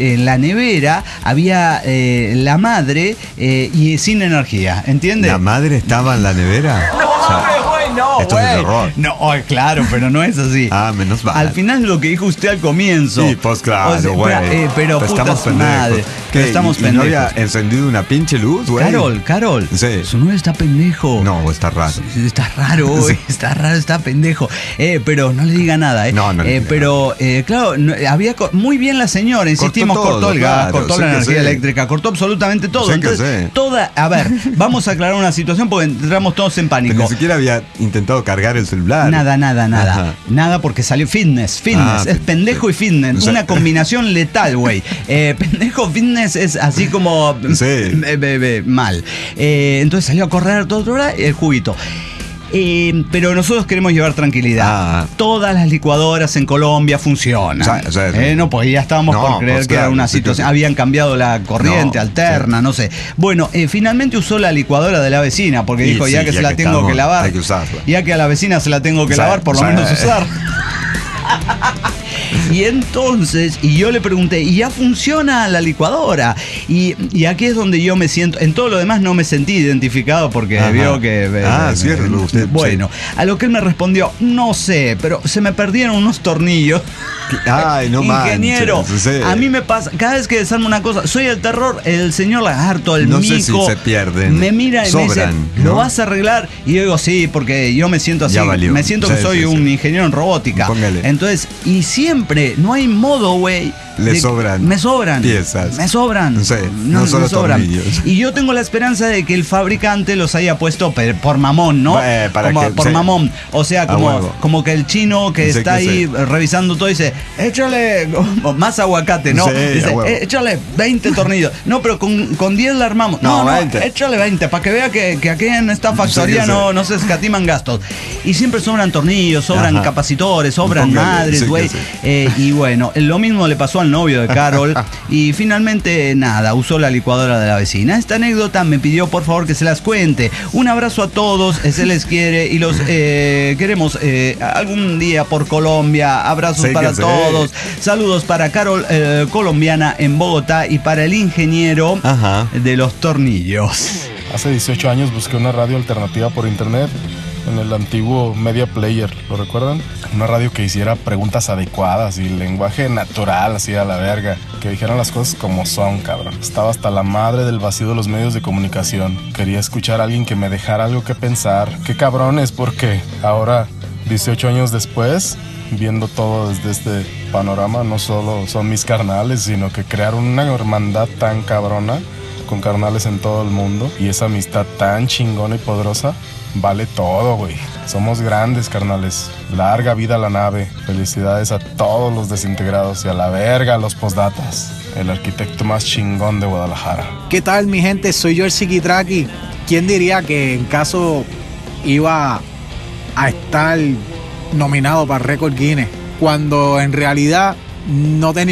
nevera había la madre y sin energía, ¿entiendes? ¿La madre estaba en la nevera? No, esto es un error. No, claro, pero no es así. Menos mal. Al final lo que dijo usted al comienzo. Sí, pues claro, güey. Pero puta estamos su madre. ¿Qué? Estamos ¿Y pendejos. no había encendido una pinche luz, güey? Carol. Sí. Su novio está pendejo. No, está raro. Sí, está raro, güey. Sí. Está raro, está pendejo. Pero no le diga nada, No, pero, claro, había muy bien la señora, insistimos, cortó el gas, cortó la energía eléctrica, cortó absolutamente todo. Entonces, a ver, vamos a aclarar una situación porque entramos todos en pánico. Pero ni siquiera había intentado cargar el celular. Nada. Ajá. Nada porque salió fitness. Es pendejo y fitness. Una combinación letal, güey. Pendejo, fitness es así como mal. Entonces salió a correr todo el juguito. Pero nosotros queremos llevar tranquilidad. Todas las licuadoras en Colombia funcionan. No, pues ya estábamos por creer que era una situación. Habían cambiado la corriente alterna, no sé. Bueno, finalmente usó la licuadora de la vecina porque dijo, ya que se la tengo que lavar, hay que usarla. Ya que a la vecina se la tengo que lavar, por lo menos usar. Y entonces, yo le pregunté, ¿y ya funciona la licuadora? Y aquí es donde yo me siento, en todo lo demás no me sentí identificado porque vio que... ciérrelo usted. Bueno, a lo que él me respondió, no sé, pero se me perdieron unos tornillos. Ay, no ingeniero, manches, a mí me pasa, cada vez que desarmo una cosa, soy el terror, el señor Lagarto, el no mico. No sé si se pierden. Me mira y sobran, me dice, ¿lo vas a arreglar? Y yo digo, sí, porque yo me siento así, me siento que soy un ingeniero en robótica. Póngale. Entonces, y siempre, no hay modo, güey. Me sobran piezas. Me sobran. No solo me sobran. Tornillos. Y yo tengo la esperanza de que el fabricante los haya puesto por mamón, ¿no? Por mamón. O sea, como que el chino que está ahí revisando todo dice, échale más aguacate, ¿no? Dice, échale 20 tornillos. No, pero con 10 la armamos. No, 20. Échale 20 para que vea que aquí en esta factoría no se escatiman gastos. Y siempre sobran tornillos, sobran capacitores, sobran madres, güey. Y bueno, lo mismo le pasó al novio de Carol y finalmente nada, usó la licuadora de la vecina. Esta anécdota me pidió por favor que se las cuente. Un abrazo a todos, se les quiere y los queremos algún día por Colombia. Abrazos para todos. Saludos para Carol, colombiana en Bogotá, y para el ingeniero de los tornillos. Hace 18 años busqué una radio alternativa por internet en el antiguo Media Player, ¿lo recuerdan? Una radio que hiciera preguntas adecuadas y lenguaje natural, así a la verga. Que dijeran las cosas como son, cabrón. Estaba hasta la madre del vacío de los medios de comunicación. Quería escuchar a alguien que me dejara algo que pensar. Qué cabrones, porque ahora, 18 años después, viendo todo desde este panorama, no solo son mis carnales, sino que crearon una hermandad tan cabrona con carnales en todo el mundo, y esa amistad tan chingona y poderosa vale todo, güey. Somos grandes, carnales. Larga vida a la nave. Felicidades a todos los desintegrados y a la verga a los postdatas. El arquitecto más chingón de Guadalajara. ¿Qué tal, mi gente? Soy yo, el Psiquitraqui. ¿Quién diría que en caso iba a estar nominado para Récord Guinness cuando en realidad no tenía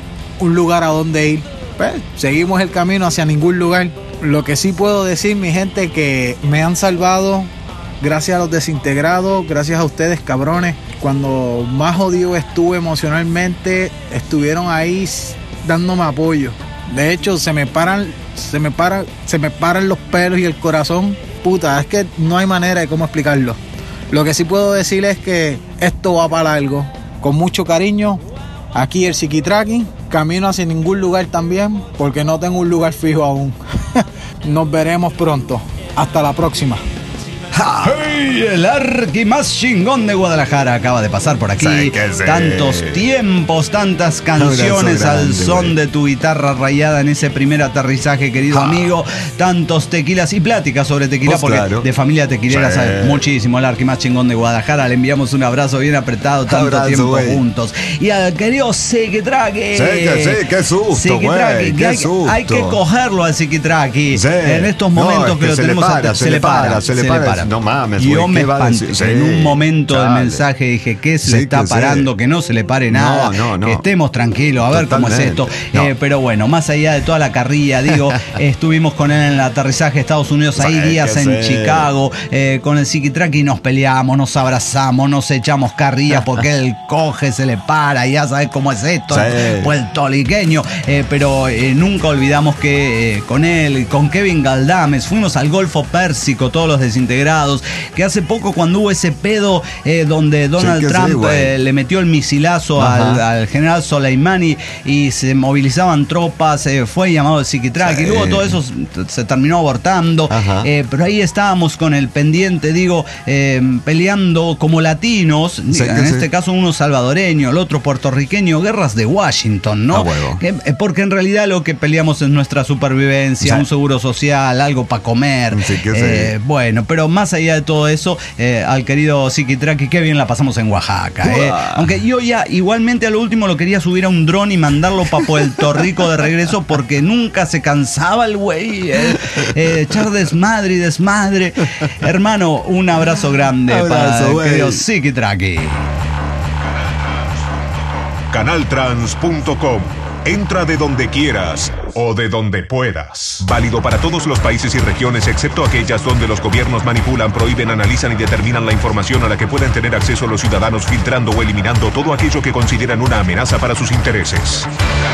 un lugar a donde ir? Pues, seguimos el camino hacia ningún lugar. Lo que sí puedo decir, mi gente, que me han salvado gracias a los desintegrados, gracias a ustedes, cabrones. Cuando más jodido estuve emocionalmente, estuvieron ahí dándome apoyo. De hecho, se me paran los pelos y el corazón. Puta, es que no hay manera de cómo explicarlo. Lo que sí puedo decir es que esto va para largo. Con mucho cariño, aquí el Psiquitraqui. Camino hacia ningún lugar también, porque no tengo un lugar fijo aún. Nos veremos pronto. Hasta la próxima. ¡Hey! El arqui más chingón de Guadalajara acaba de pasar por aquí. Tantos tiempos, tantas canciones al son de tu guitarra rayada en ese primer aterrizaje, querido amigo. Tantos tequilas y pláticas sobre tequila, porque de familia tequilera sabe muchísimo. El arqui más chingón de Guadalajara. Le enviamos un abrazo bien apretado, tanto tiempo juntos. Y al querido Psiquitraqui. Qué susto, güey. Hay que cogerlo al Psiquitraqui. En estos momentos que lo tenemos. Se le para. No mames, Yo me espanté. Sí, en un momento del mensaje dije, ¿qué se le está parando? Que no se le pare nada. Que estemos tranquilos, a ver cómo es esto. Pero bueno, más allá de toda la carrilla, digo, estuvimos con él en el aterrizaje de Estados Unidos, ahí días en Chicago, con el Psiquitraqui nos peleamos, nos abrazamos, nos echamos carrillas porque él coge, se le para, y ya sabes cómo es esto, puertorriqueño. Pero nunca olvidamos que con él, con Kevin Galdames, fuimos al Golfo Pérsico, todos los desintegrados, que hace poco cuando hubo ese pedo donde Donald Trump le metió el misilazo al general Soleimani y se movilizaban tropas, fue llamado el Psiquitraqui, y luego todo eso se terminó abortando, pero ahí estábamos con el pendiente, digo, peleando como latinos, en este caso uno salvadoreño, el otro puertorriqueño, guerras de Washington, ¿no? Porque en realidad lo que peleamos es nuestra supervivencia, un seguro social, algo para comer. Bueno, pero más allá de todo eso, al querido Psiquitraqui, qué bien la pasamos en Oaxaca. Aunque yo ya igualmente a lo último lo quería subir a un dron y mandarlo para Puerto Rico de regreso, porque nunca se cansaba el güey, echar desmadre y desmadre. Hermano, un abrazo grande para el querido Psiquitraqui. Canaltrans.com. Entra de donde quieras o de donde puedas. Válido para todos los países y regiones, excepto aquellas donde los gobiernos manipulan, prohíben, analizan y determinan la información a la que pueden tener acceso los ciudadanos, filtrando o eliminando todo aquello que consideran una amenaza para sus intereses.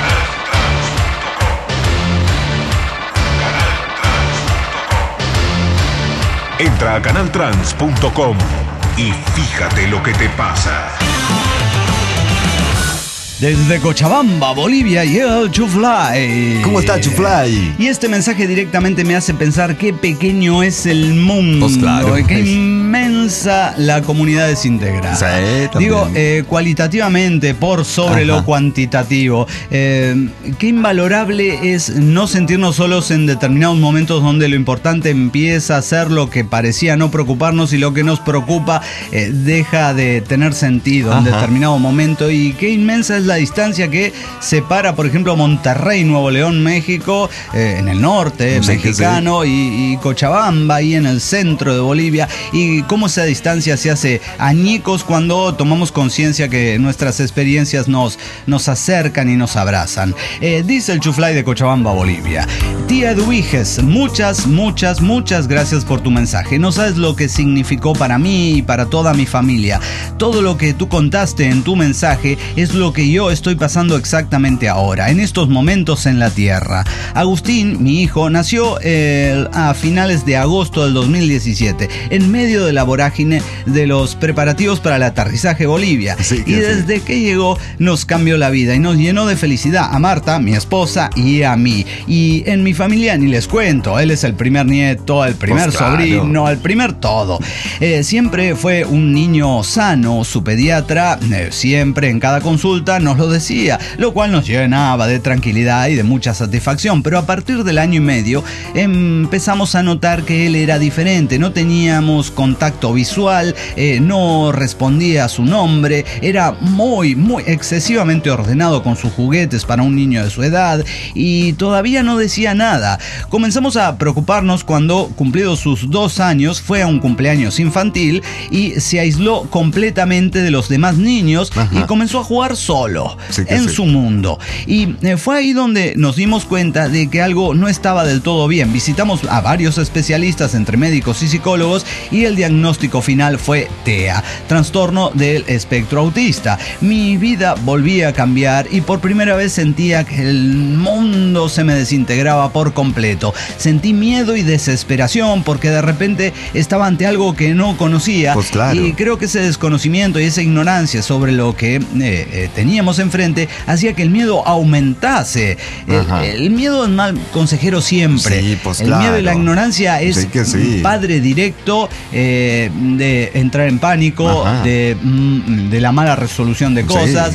Entra a canaltrans.com y fíjate lo que te pasa. Desde Cochabamba, Bolivia, y el Chuflay. ¿Cómo está, Chuflay? Y este mensaje directamente me hace pensar qué pequeño es el mundo. Pues claro. Qué inmensa la comunidad desintegrada. Sí, digo, cualitativamente por sobre lo cuantitativo. Qué invalorable es no sentirnos solos en determinados momentos donde lo importante empieza a ser lo que parecía no preocuparnos, y lo que nos preocupa deja de tener sentido en determinado momento. Y qué inmensa es la distancia que separa, por ejemplo, Monterrey, Nuevo León, México, en el norte mexicano, y Cochabamba, ahí en el centro de Bolivia, y cómo esa distancia se hace añicos cuando tomamos conciencia que nuestras experiencias nos acercan y nos abrazan. Dice el Chuflay de Cochabamba, Bolivia: Tía Eduviges, muchas gracias por tu mensaje. No sabes lo que significó para mí y para toda mi familia. Todo lo que tú contaste en tu mensaje es lo que yo estoy pasando exactamente ahora, en estos momentos en la Tierra. Agustín, mi hijo, nació a finales de agosto del 2017, en medio de la vorágine de los preparativos para el aterrizaje Bolivia. Y desde que llegó nos cambió la vida y nos llenó de felicidad a Marta, mi esposa, y a mí. Y en mi familia ni les cuento, él es el primer nieto, el primer sobrino, el primer todo. Siempre fue un niño sano. Su pediatra siempre en cada consulta nos lo decía, lo cual nos llenaba de tranquilidad y de mucha satisfacción. Pero a partir del año y medio empezamos a notar que él era diferente. No teníamos contacto visual, no respondía a su nombre, era muy excesivamente ordenado con sus juguetes para un niño de su edad, y todavía no decía nada. Comenzamos a preocuparnos cuando, cumplidos sus 2 años, fue a un cumpleaños infantil y se aisló completamente de los demás niños y comenzó a jugar solo en su mundo. Y fue ahí donde nos dimos cuenta de que algo no estaba del todo bien. Visitamos a varios especialistas, entre médicos y psicólogos, y el diagnóstico final fue TEA, trastorno del espectro autista. Mi vida volvía a cambiar y por primera vez sentía que el mundo se me desintegraba por completo. Sentí miedo y desesperación porque de repente estaba ante algo que no conocía. Y creo que ese desconocimiento y esa ignorancia sobre lo que teníamos enfrente hacía que el miedo aumentase. El miedo es mal consejero siempre. El miedo y la ignorancia es padre directo de entrar en pánico, de la mala resolución de cosas,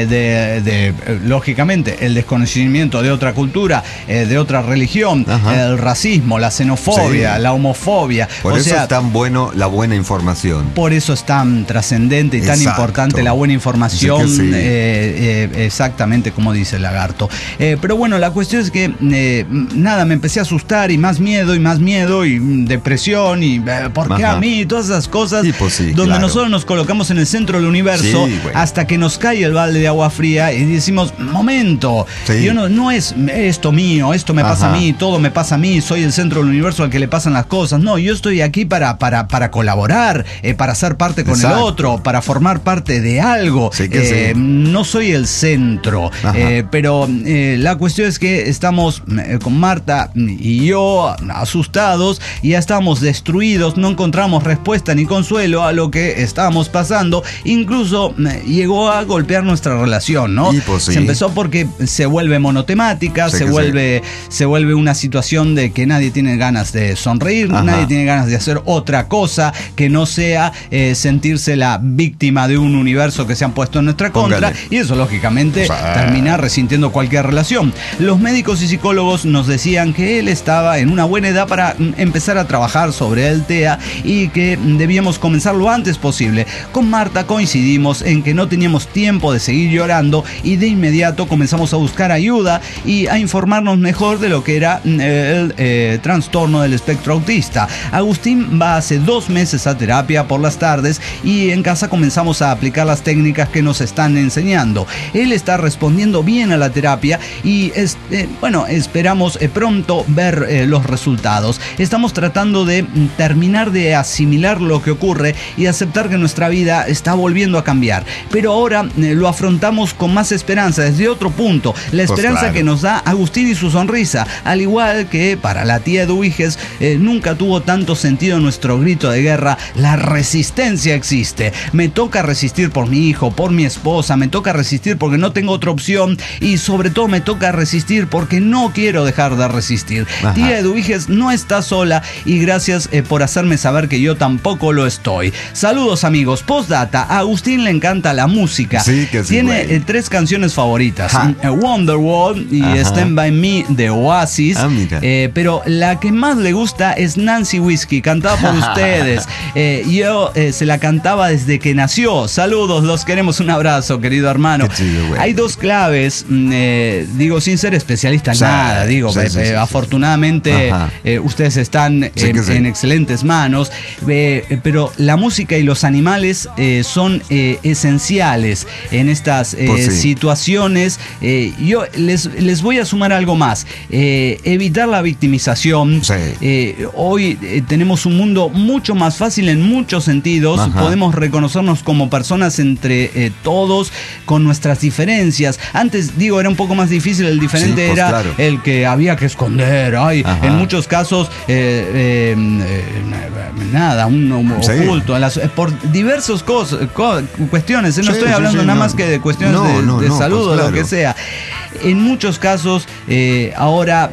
lógicamente el desconocimiento de otra cultura, de otra religión, el racismo, la xenofobia, la homofobia. Por eso es tan bueno la buena información. Por eso es tan trascendente y tan importante la buena información exactamente como dice el lagarto. Pero bueno, la cuestión es que nada, me empecé a asustar y más miedo y depresión y ¿por qué a mí? Todas esas cosas donde nosotros nos colocamos en el centro del universo hasta que nos cae el balde de agua fría y decimos, momento, yo no es esto mío, esto me pasa a mí, todo me pasa a mí, soy el centro del universo al que le pasan las cosas. No, yo estoy aquí para colaborar, para ser parte con el otro, para formar parte de algo. No soy el centro, pero la cuestión es que estamos con Marta y yo asustados y ya estábamos destruidos, no encontramos respuesta ni consuelo a lo que estábamos pasando. Incluso llegó a golpear nuestra relación, ¿no? Se empezó porque se vuelve monotemática, se vuelve una situación de que nadie tiene ganas de sonreír, nadie tiene ganas de hacer otra cosa que no sea sentirse la víctima de un universo que se han puesto en nuestra contra, y eso lógicamente termina resintiendo cualquier relación. Los médicos y psicólogos nos decían que él estaba en una buena edad para empezar a trabajar sobre el TEA y que debíamos comenzar lo antes posible. Con Marta coincidimos en que no teníamos tiempo de seguir llorando y de inmediato comenzamos a buscar ayuda y a informarnos mejor de lo que era el trastorno del espectro autista. Agustín va hace 2 meses a terapia por las tardes y en casa comenzamos a aplicar las técnicas que nos están enseñando. Él está respondiendo bien a la terapia y esperamos pronto ver los resultados. Estamos tratando de terminar de asimilar lo que ocurre y aceptar que nuestra vida está volviendo a cambiar. Pero ahora lo afrontamos con más esperanza, desde otro punto. La esperanza que nos da Agustín y su sonrisa. Al igual que para la tía Eduviges, nunca tuvo tanto sentido nuestro grito de guerra: la resistencia existe. Me toca resistir por mi hijo, por mi esposa, me toca resistir porque no tengo otra opción y sobre todo me toca resistir porque no quiero dejar de resistir. Tía Eduviges no está sola y gracias por hacerme saber que yo tampoco lo estoy. Saludos amigos. Postdata, a Agustín le encanta la música. Tiene 3 canciones favoritas: Wonderwall y Stand By Me de Oasis, pero la que más le gusta es Nancy Whiskey, cantada por ustedes. Yo se la cantaba desde que nació. Saludos, los queremos, un abrazo, querido hermano. Hay 2 claves, digo, sin ser especialista en nada, digo, afortunadamente ustedes están en excelentes manos, pero la música y los animales son esenciales en estas situaciones. Yo les voy a sumar algo más: evitar la victimización. Hoy tenemos un mundo mucho más fácil en muchos sentidos. Podemos reconocernos como personas entre todos con nuestras diferencias. Antes, digo, era un poco más difícil. El diferente era el que había que esconder. En muchos casos un oculto por diversas cuestiones. No estoy hablando nada más que de cuestiones de salud o lo que sea. En muchos casos, ahora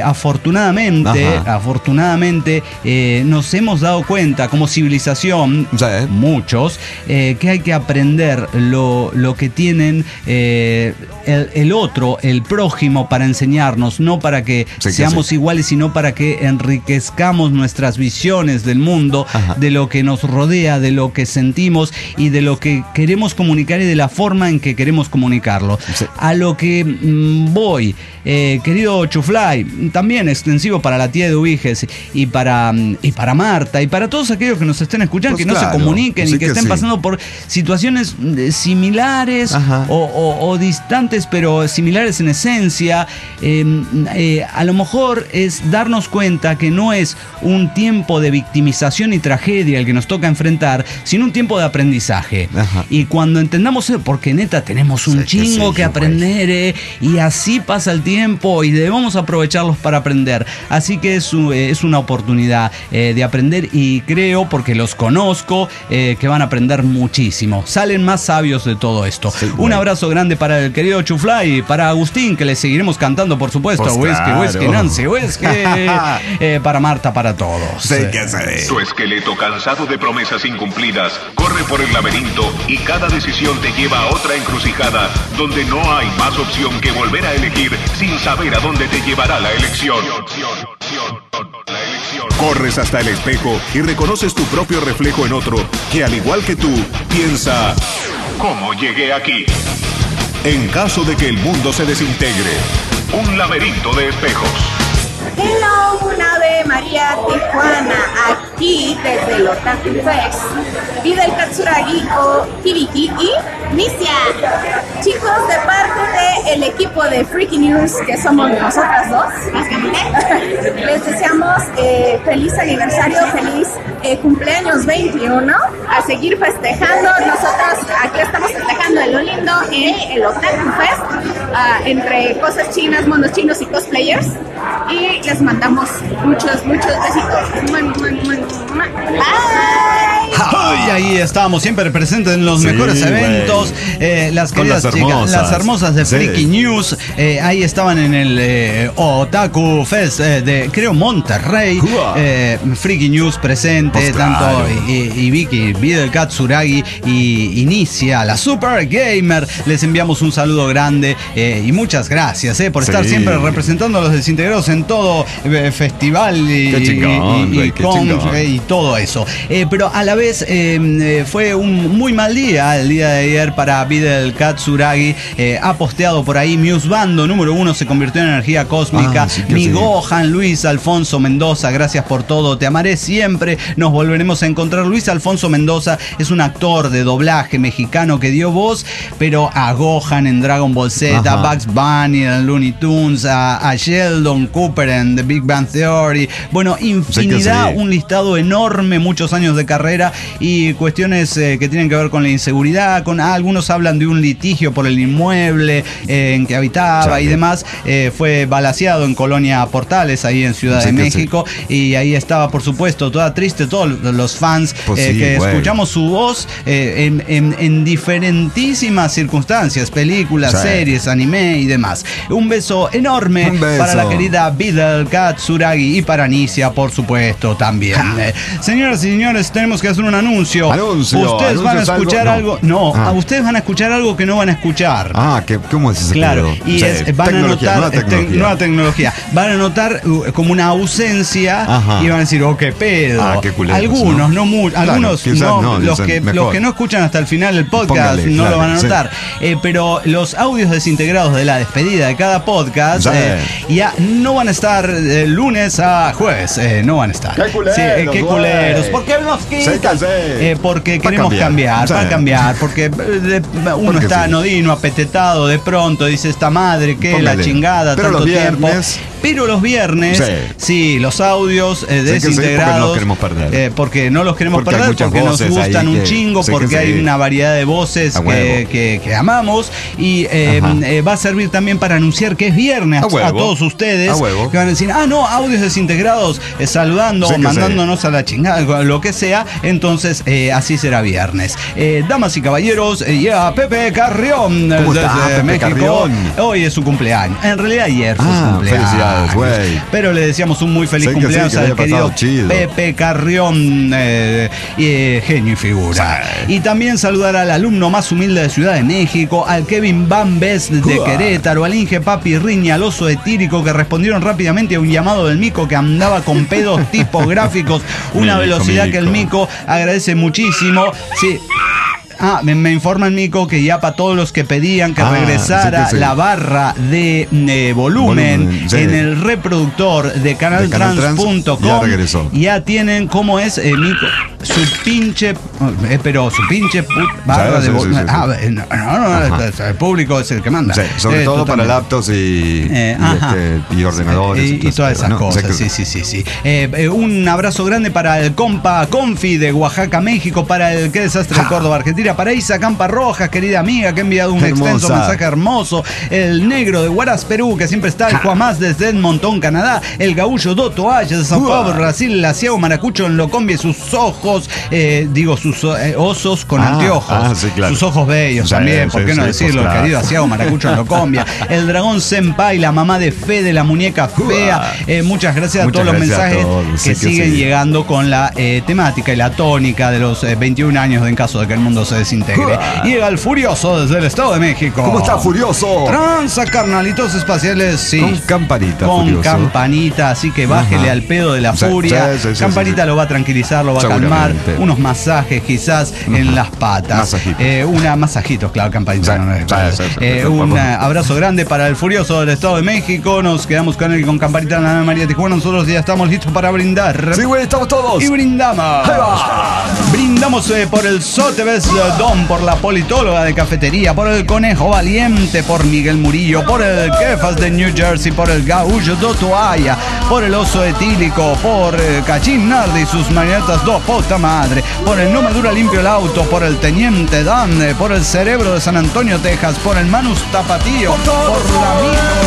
afortunadamente nos hemos dado cuenta como civilización, muchos, que hay que aprender lo que tienen el otro, el prójimo, para enseñarnos, no para que seamos iguales, sino para que enriquezcamos nuestras visiones del mundo, de lo que nos rodea, de lo que sentimos y de lo que queremos comunicar y de la forma en que queremos comunicarlo. A lo que voy, querido Chuflay, también extensivo para la tía Eduviges y para Marta y para todos aquellos que nos estén escuchando, que no se comuniquen y que estén pasando por situaciones similares o distantes, pero similares en esencia. A lo mejor es darnos cuenta que no es un tiempo de victimización y tragedia el que nos toca enfrentar, sino un tiempo de aprendizaje. Y cuando entendamos eso, porque neta tenemos un chingo que aprender, y así pasa el tiempo y debemos aprovecharlos para aprender. Así que es una oportunidad de aprender, y creo, porque los conozco, que van a aprender muchísimo. Salen más sabios de todo esto. Un abrazo grande para el querido Chuflay, para Agustín, que le seguiremos cantando, por supuesto. Whisky, Nancy, Whisky. Para Marta, para todos. Tu esqueleto, cansado de promesas incumplidas, corre por el laberinto y cada decisión te lleva a otra encrucijada donde no hay más opción que volver a elegir sin saber a dónde te llevará la elección. Corres hasta el espejo y reconoces tu propio reflejo en otro que, al igual que tú, piensa: ¿cómo llegué aquí? En caso de que el mundo se desintegre, un laberinto de espejos. Hello, una Ave María Tijuana, aquí desde el Otaku Fest. Vive el Katsuragi o Hibiki y Misia. Chicos, de parte del equipo de Freaky News, que somos nosotras dos, básicamente, les deseamos feliz aniversario, feliz cumpleaños 21. A seguir festejando, nosotros aquí estamos festejando en lo lindo en el Otaku Fest, entre cosas chinas, monos chinos y cosplayers. Y les mandamos muchos besitos. Bye. Y ahí estamos, siempre presentes en los mejores eventos. Las queridas chicas, las hermosas de Freaky News, ahí estaban en el Otaku Fest de, creo, Monterrey. Freaky News presente, tanto Ibiki, Videl Katsuragi y Inicia, la Super Gamer. Les enviamos un saludo grande y muchas gracias por estar siempre representando a los desintegrados en todo festival y todo eso. Pero a la vez fue un muy mal día el día de ayer para Videl Katsuragi. Ha posteado por ahí: mi Usbando número 1 se convirtió en energía cósmica. Mi Gohan, Luis Alfonso Mendoza, gracias por todo, te amaré siempre, nos volveremos a encontrar. Luis Alfonso Mendoza es un actor de doblaje mexicano que dio voz, pero a Gohan en Dragon Ball Z, a Bugs Bunny en Looney Tunes, a Sheldon Cooper en The Big Bang Theory. Bueno, infinidad, un listado enorme, muchos años de carrera y cuestiones que tienen que ver con la inseguridad. Algunos hablan de un litigio por el inmueble en que habitaba y demás. Fue balaceado en Colonia Portales, ahí en Ciudad de México, y ahí estaba, por supuesto, toda triste, todos los fans que escuchamos su voz en diferentísimas circunstancias, películas, series, anime y demás. Un beso enorme para la querida Videl Katsuragi y para Anicia, por supuesto, también. Señoras y señores, tenemos que hacer un anuncio. Ustedes van a escuchar algo. Ustedes van a escuchar algo que no van a escuchar. ¿Cómo es ese? Claro, y van a notar nueva tecnología. Van a notar como una ausencia y van a decir, qué pedo. Qué culeros, algunos, no muchos, algunos no, los que no escuchan hasta el final del podcast no lo van a notar. Pero los audios desintegrados de la despedida de cada podcast ya no van a estar lunes a jueves. No van a estar. Qué culeros. ¿Por qué nos quitan? Porque queremos cambiar, para cambiar. Porque uno está anodino, apetetado, de pronto dice esta madre, que la chingada, tanto tiempo. Pero los viernes, los audios desintegrados. Porque no los queremos perder, porque nos gustan un chingo, porque hay una variedad de voces que amamos. Y va a servir también para anunciar que es viernes a todos ustedes. Que van a decir, audios desintegrados, saludando, mandándonos a la chingada, lo que sea. Entonces, así será viernes. Damas y caballeros, Pepe Carrión desde México. Hoy es su cumpleaños. En realidad ayer fue su cumpleaños. Pero le deseamos un muy feliz cumpleaños al querido Pepe Carrión, genio y figura. Y también saludar al alumno más humilde de Ciudad de México, al Kevin Van Best de Querétaro, al Inge Papi Riña, al Oso Etírico, que respondieron rápidamente a un llamado del Mico, que andaba con pedos tipográficos, una velocidad que el Mico agradece muchísimo. Me informa el Mico que ya para todos los que pedían que regresara la barra de volumen en el reproductor de canaltrans.com, ya tienen, ¿cómo es, Mico? Su pinche barra de volumen. El público es el que manda. Sobre todo para laptops y ordenadores. Y todas esas cosas. Sí. Un abrazo grande para el compa Confi de Oaxaca, México, para el Qué Desastre de Córdoba, Argentina, para Isa Campa Rojas, querida amiga, que ha enviado un extenso mensaje hermoso, el Negro de Huaraz, Perú, que siempre está, el Juamás desde Edmonton, Canadá, el Gaullo Doto Ayes de San Pablo, Brasil, el Ciego Maracucho en Locombia, sus ojos, sus osos con anteojos, sus ojos bellos también, ¿por qué no decirlo? El querido Asiago Maracucho en Locombia, el Dragón Senpai, la mamá de Fede, la muñeca fea. Muchas gracias a todos los mensajes que siguen llegando con la temática y la tónica de los 21 años en caso de que el mundo se desintegre. Llega el Furioso desde el Estado de México. ¿Cómo está, Furioso? Tranza, carnalitos espaciales, con campanita. Con campanita, así que bájele al pedo de la furia. Campanita lo va a tranquilizar, lo va a calmar. continuar, unos masajes quizás en las patas. Masajitos, claro, campanita. Un abrazo grande para el Furioso del Estado de México. Nos quedamos con él con campanita en la Ave María Tijuana. Nosotros ya estamos listos para brindar. Sí, güey, estamos todos. Y brindamos. Brindamos por el Sotheby's Dome, por la politóloga de cafetería, por el Conejo Valiente, por Miguel Murillo, por el Kefas de New Jersey, por el Gaullo do Toalla, por el Oso Etílico, por Cachín Nardi y sus marionetas do puta madre, por el No Me Dura Limpio el Auto, por el Teniente Dan, por el Cerebro de San Antonio, Texas, por el Manus Tapatío, por la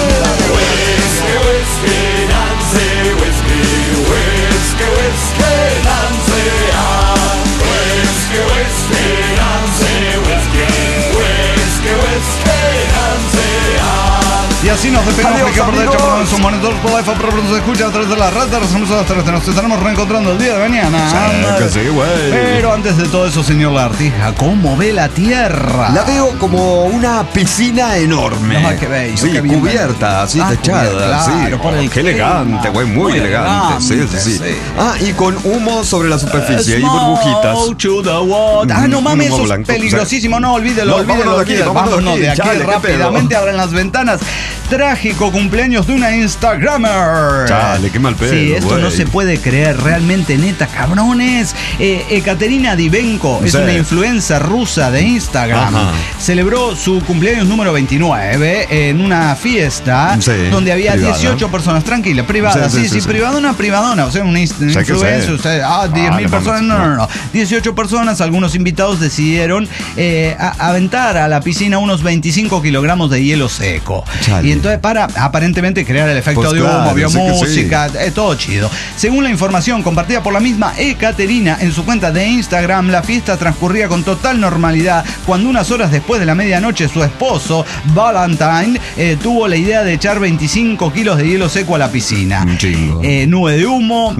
Y así nos despedimos. Adiós, que por derecha amigos. ponemos un monitor por la pero nos escucha a través de la red de Nos estaremos reencontrando el día de mañana. Sí, que sí, güey. Pero antes de todo eso, señor Lagartija, ¿cómo ve la Tierra? La veo como una piscina enorme. No, qué bello, sí, qué bien cubierta, así techada. Claro, sí. por el Qué elegante, güey, muy elegante. Sí. Y con humo sobre la superficie y burbujitas. To the water. No mames, eso es peligrosísimo. No, olvídelo. Vámonos de aquí Chale, rápidamente. Abran las ventanas. Trágico cumpleaños de una Instagrammer. Chale, qué mal pedo. Sí, esto no se puede creer, realmente, neta, cabrones. Ekaterina Divenko es una influencer rusa de Instagram. Ajá. Celebró su cumpleaños número 29 en una fiesta donde había privada. 18 personas, tranquila, privada, sí, privadona, o sea, una influencer, 10.000 personas, no. 18 personas, algunos invitados decidieron aventar a la piscina unos 25 kilogramos de hielo seco. Chale. Y entonces para aparentemente crear el efecto de humo, biomúsica, todo chido. Según la información compartida por la misma Ekaterina en su cuenta de Instagram, la fiesta transcurría con total normalidad cuando unas horas después de la medianoche su esposo, Valentine, tuvo la idea de echar 25 kilos de hielo seco a la piscina. Nube de humo,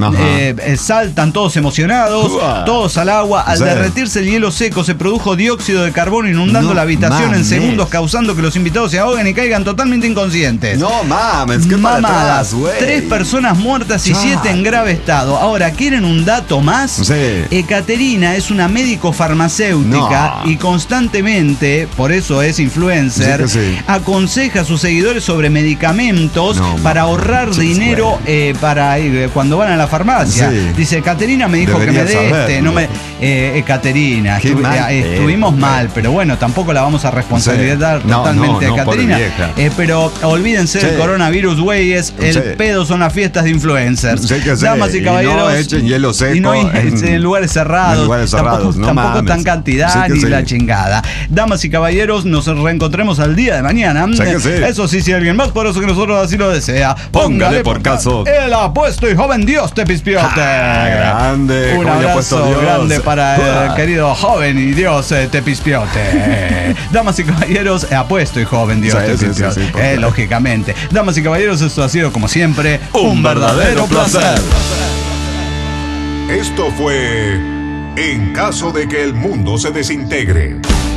saltan todos emocionados, todos al agua. Al derretirse el hielo seco se produjo dióxido de carbono inundando la habitación en segundos, causando que los invitados se ahoguen y caigan totalmente inconscientes. No mames, qué mamadas, güey. 3 personas muertas y 7 en grave estado. Ahora, ¿quieren un dato más? Ekaterina es una médico farmacéutica y constantemente, por eso es influencer, aconseja a sus seguidores sobre medicamentos para ahorrar dinero para cuando van a la farmacia. Dice, Ekaterina me dijo que me dé Ekaterina, estuvimos mal, pero bueno, tampoco la vamos a responsabilizar totalmente a Ekaterina. Pero olvídense del coronavirus, güeyes. El pedo son las fiestas de influencers. Damas y caballeros. No echen hielo seco. Y no en lugares cerrados. Tampoco tan cantidad ni la chingada. Damas y caballeros, nos reencontremos al día de mañana. Eso sí, si alguien más poderoso que nosotros así lo desea, póngale por caso. El apuesto y joven Dios te pispiote. Grande. Un abrazo grande para el querido joven y Dios te pispiote. Damas y caballeros, apuesto y joven Dios te pispiote. Lógicamente. Damas y caballeros, esto ha sido como siempre un verdadero placer. Esto fue En caso de que el mundo se desintegre.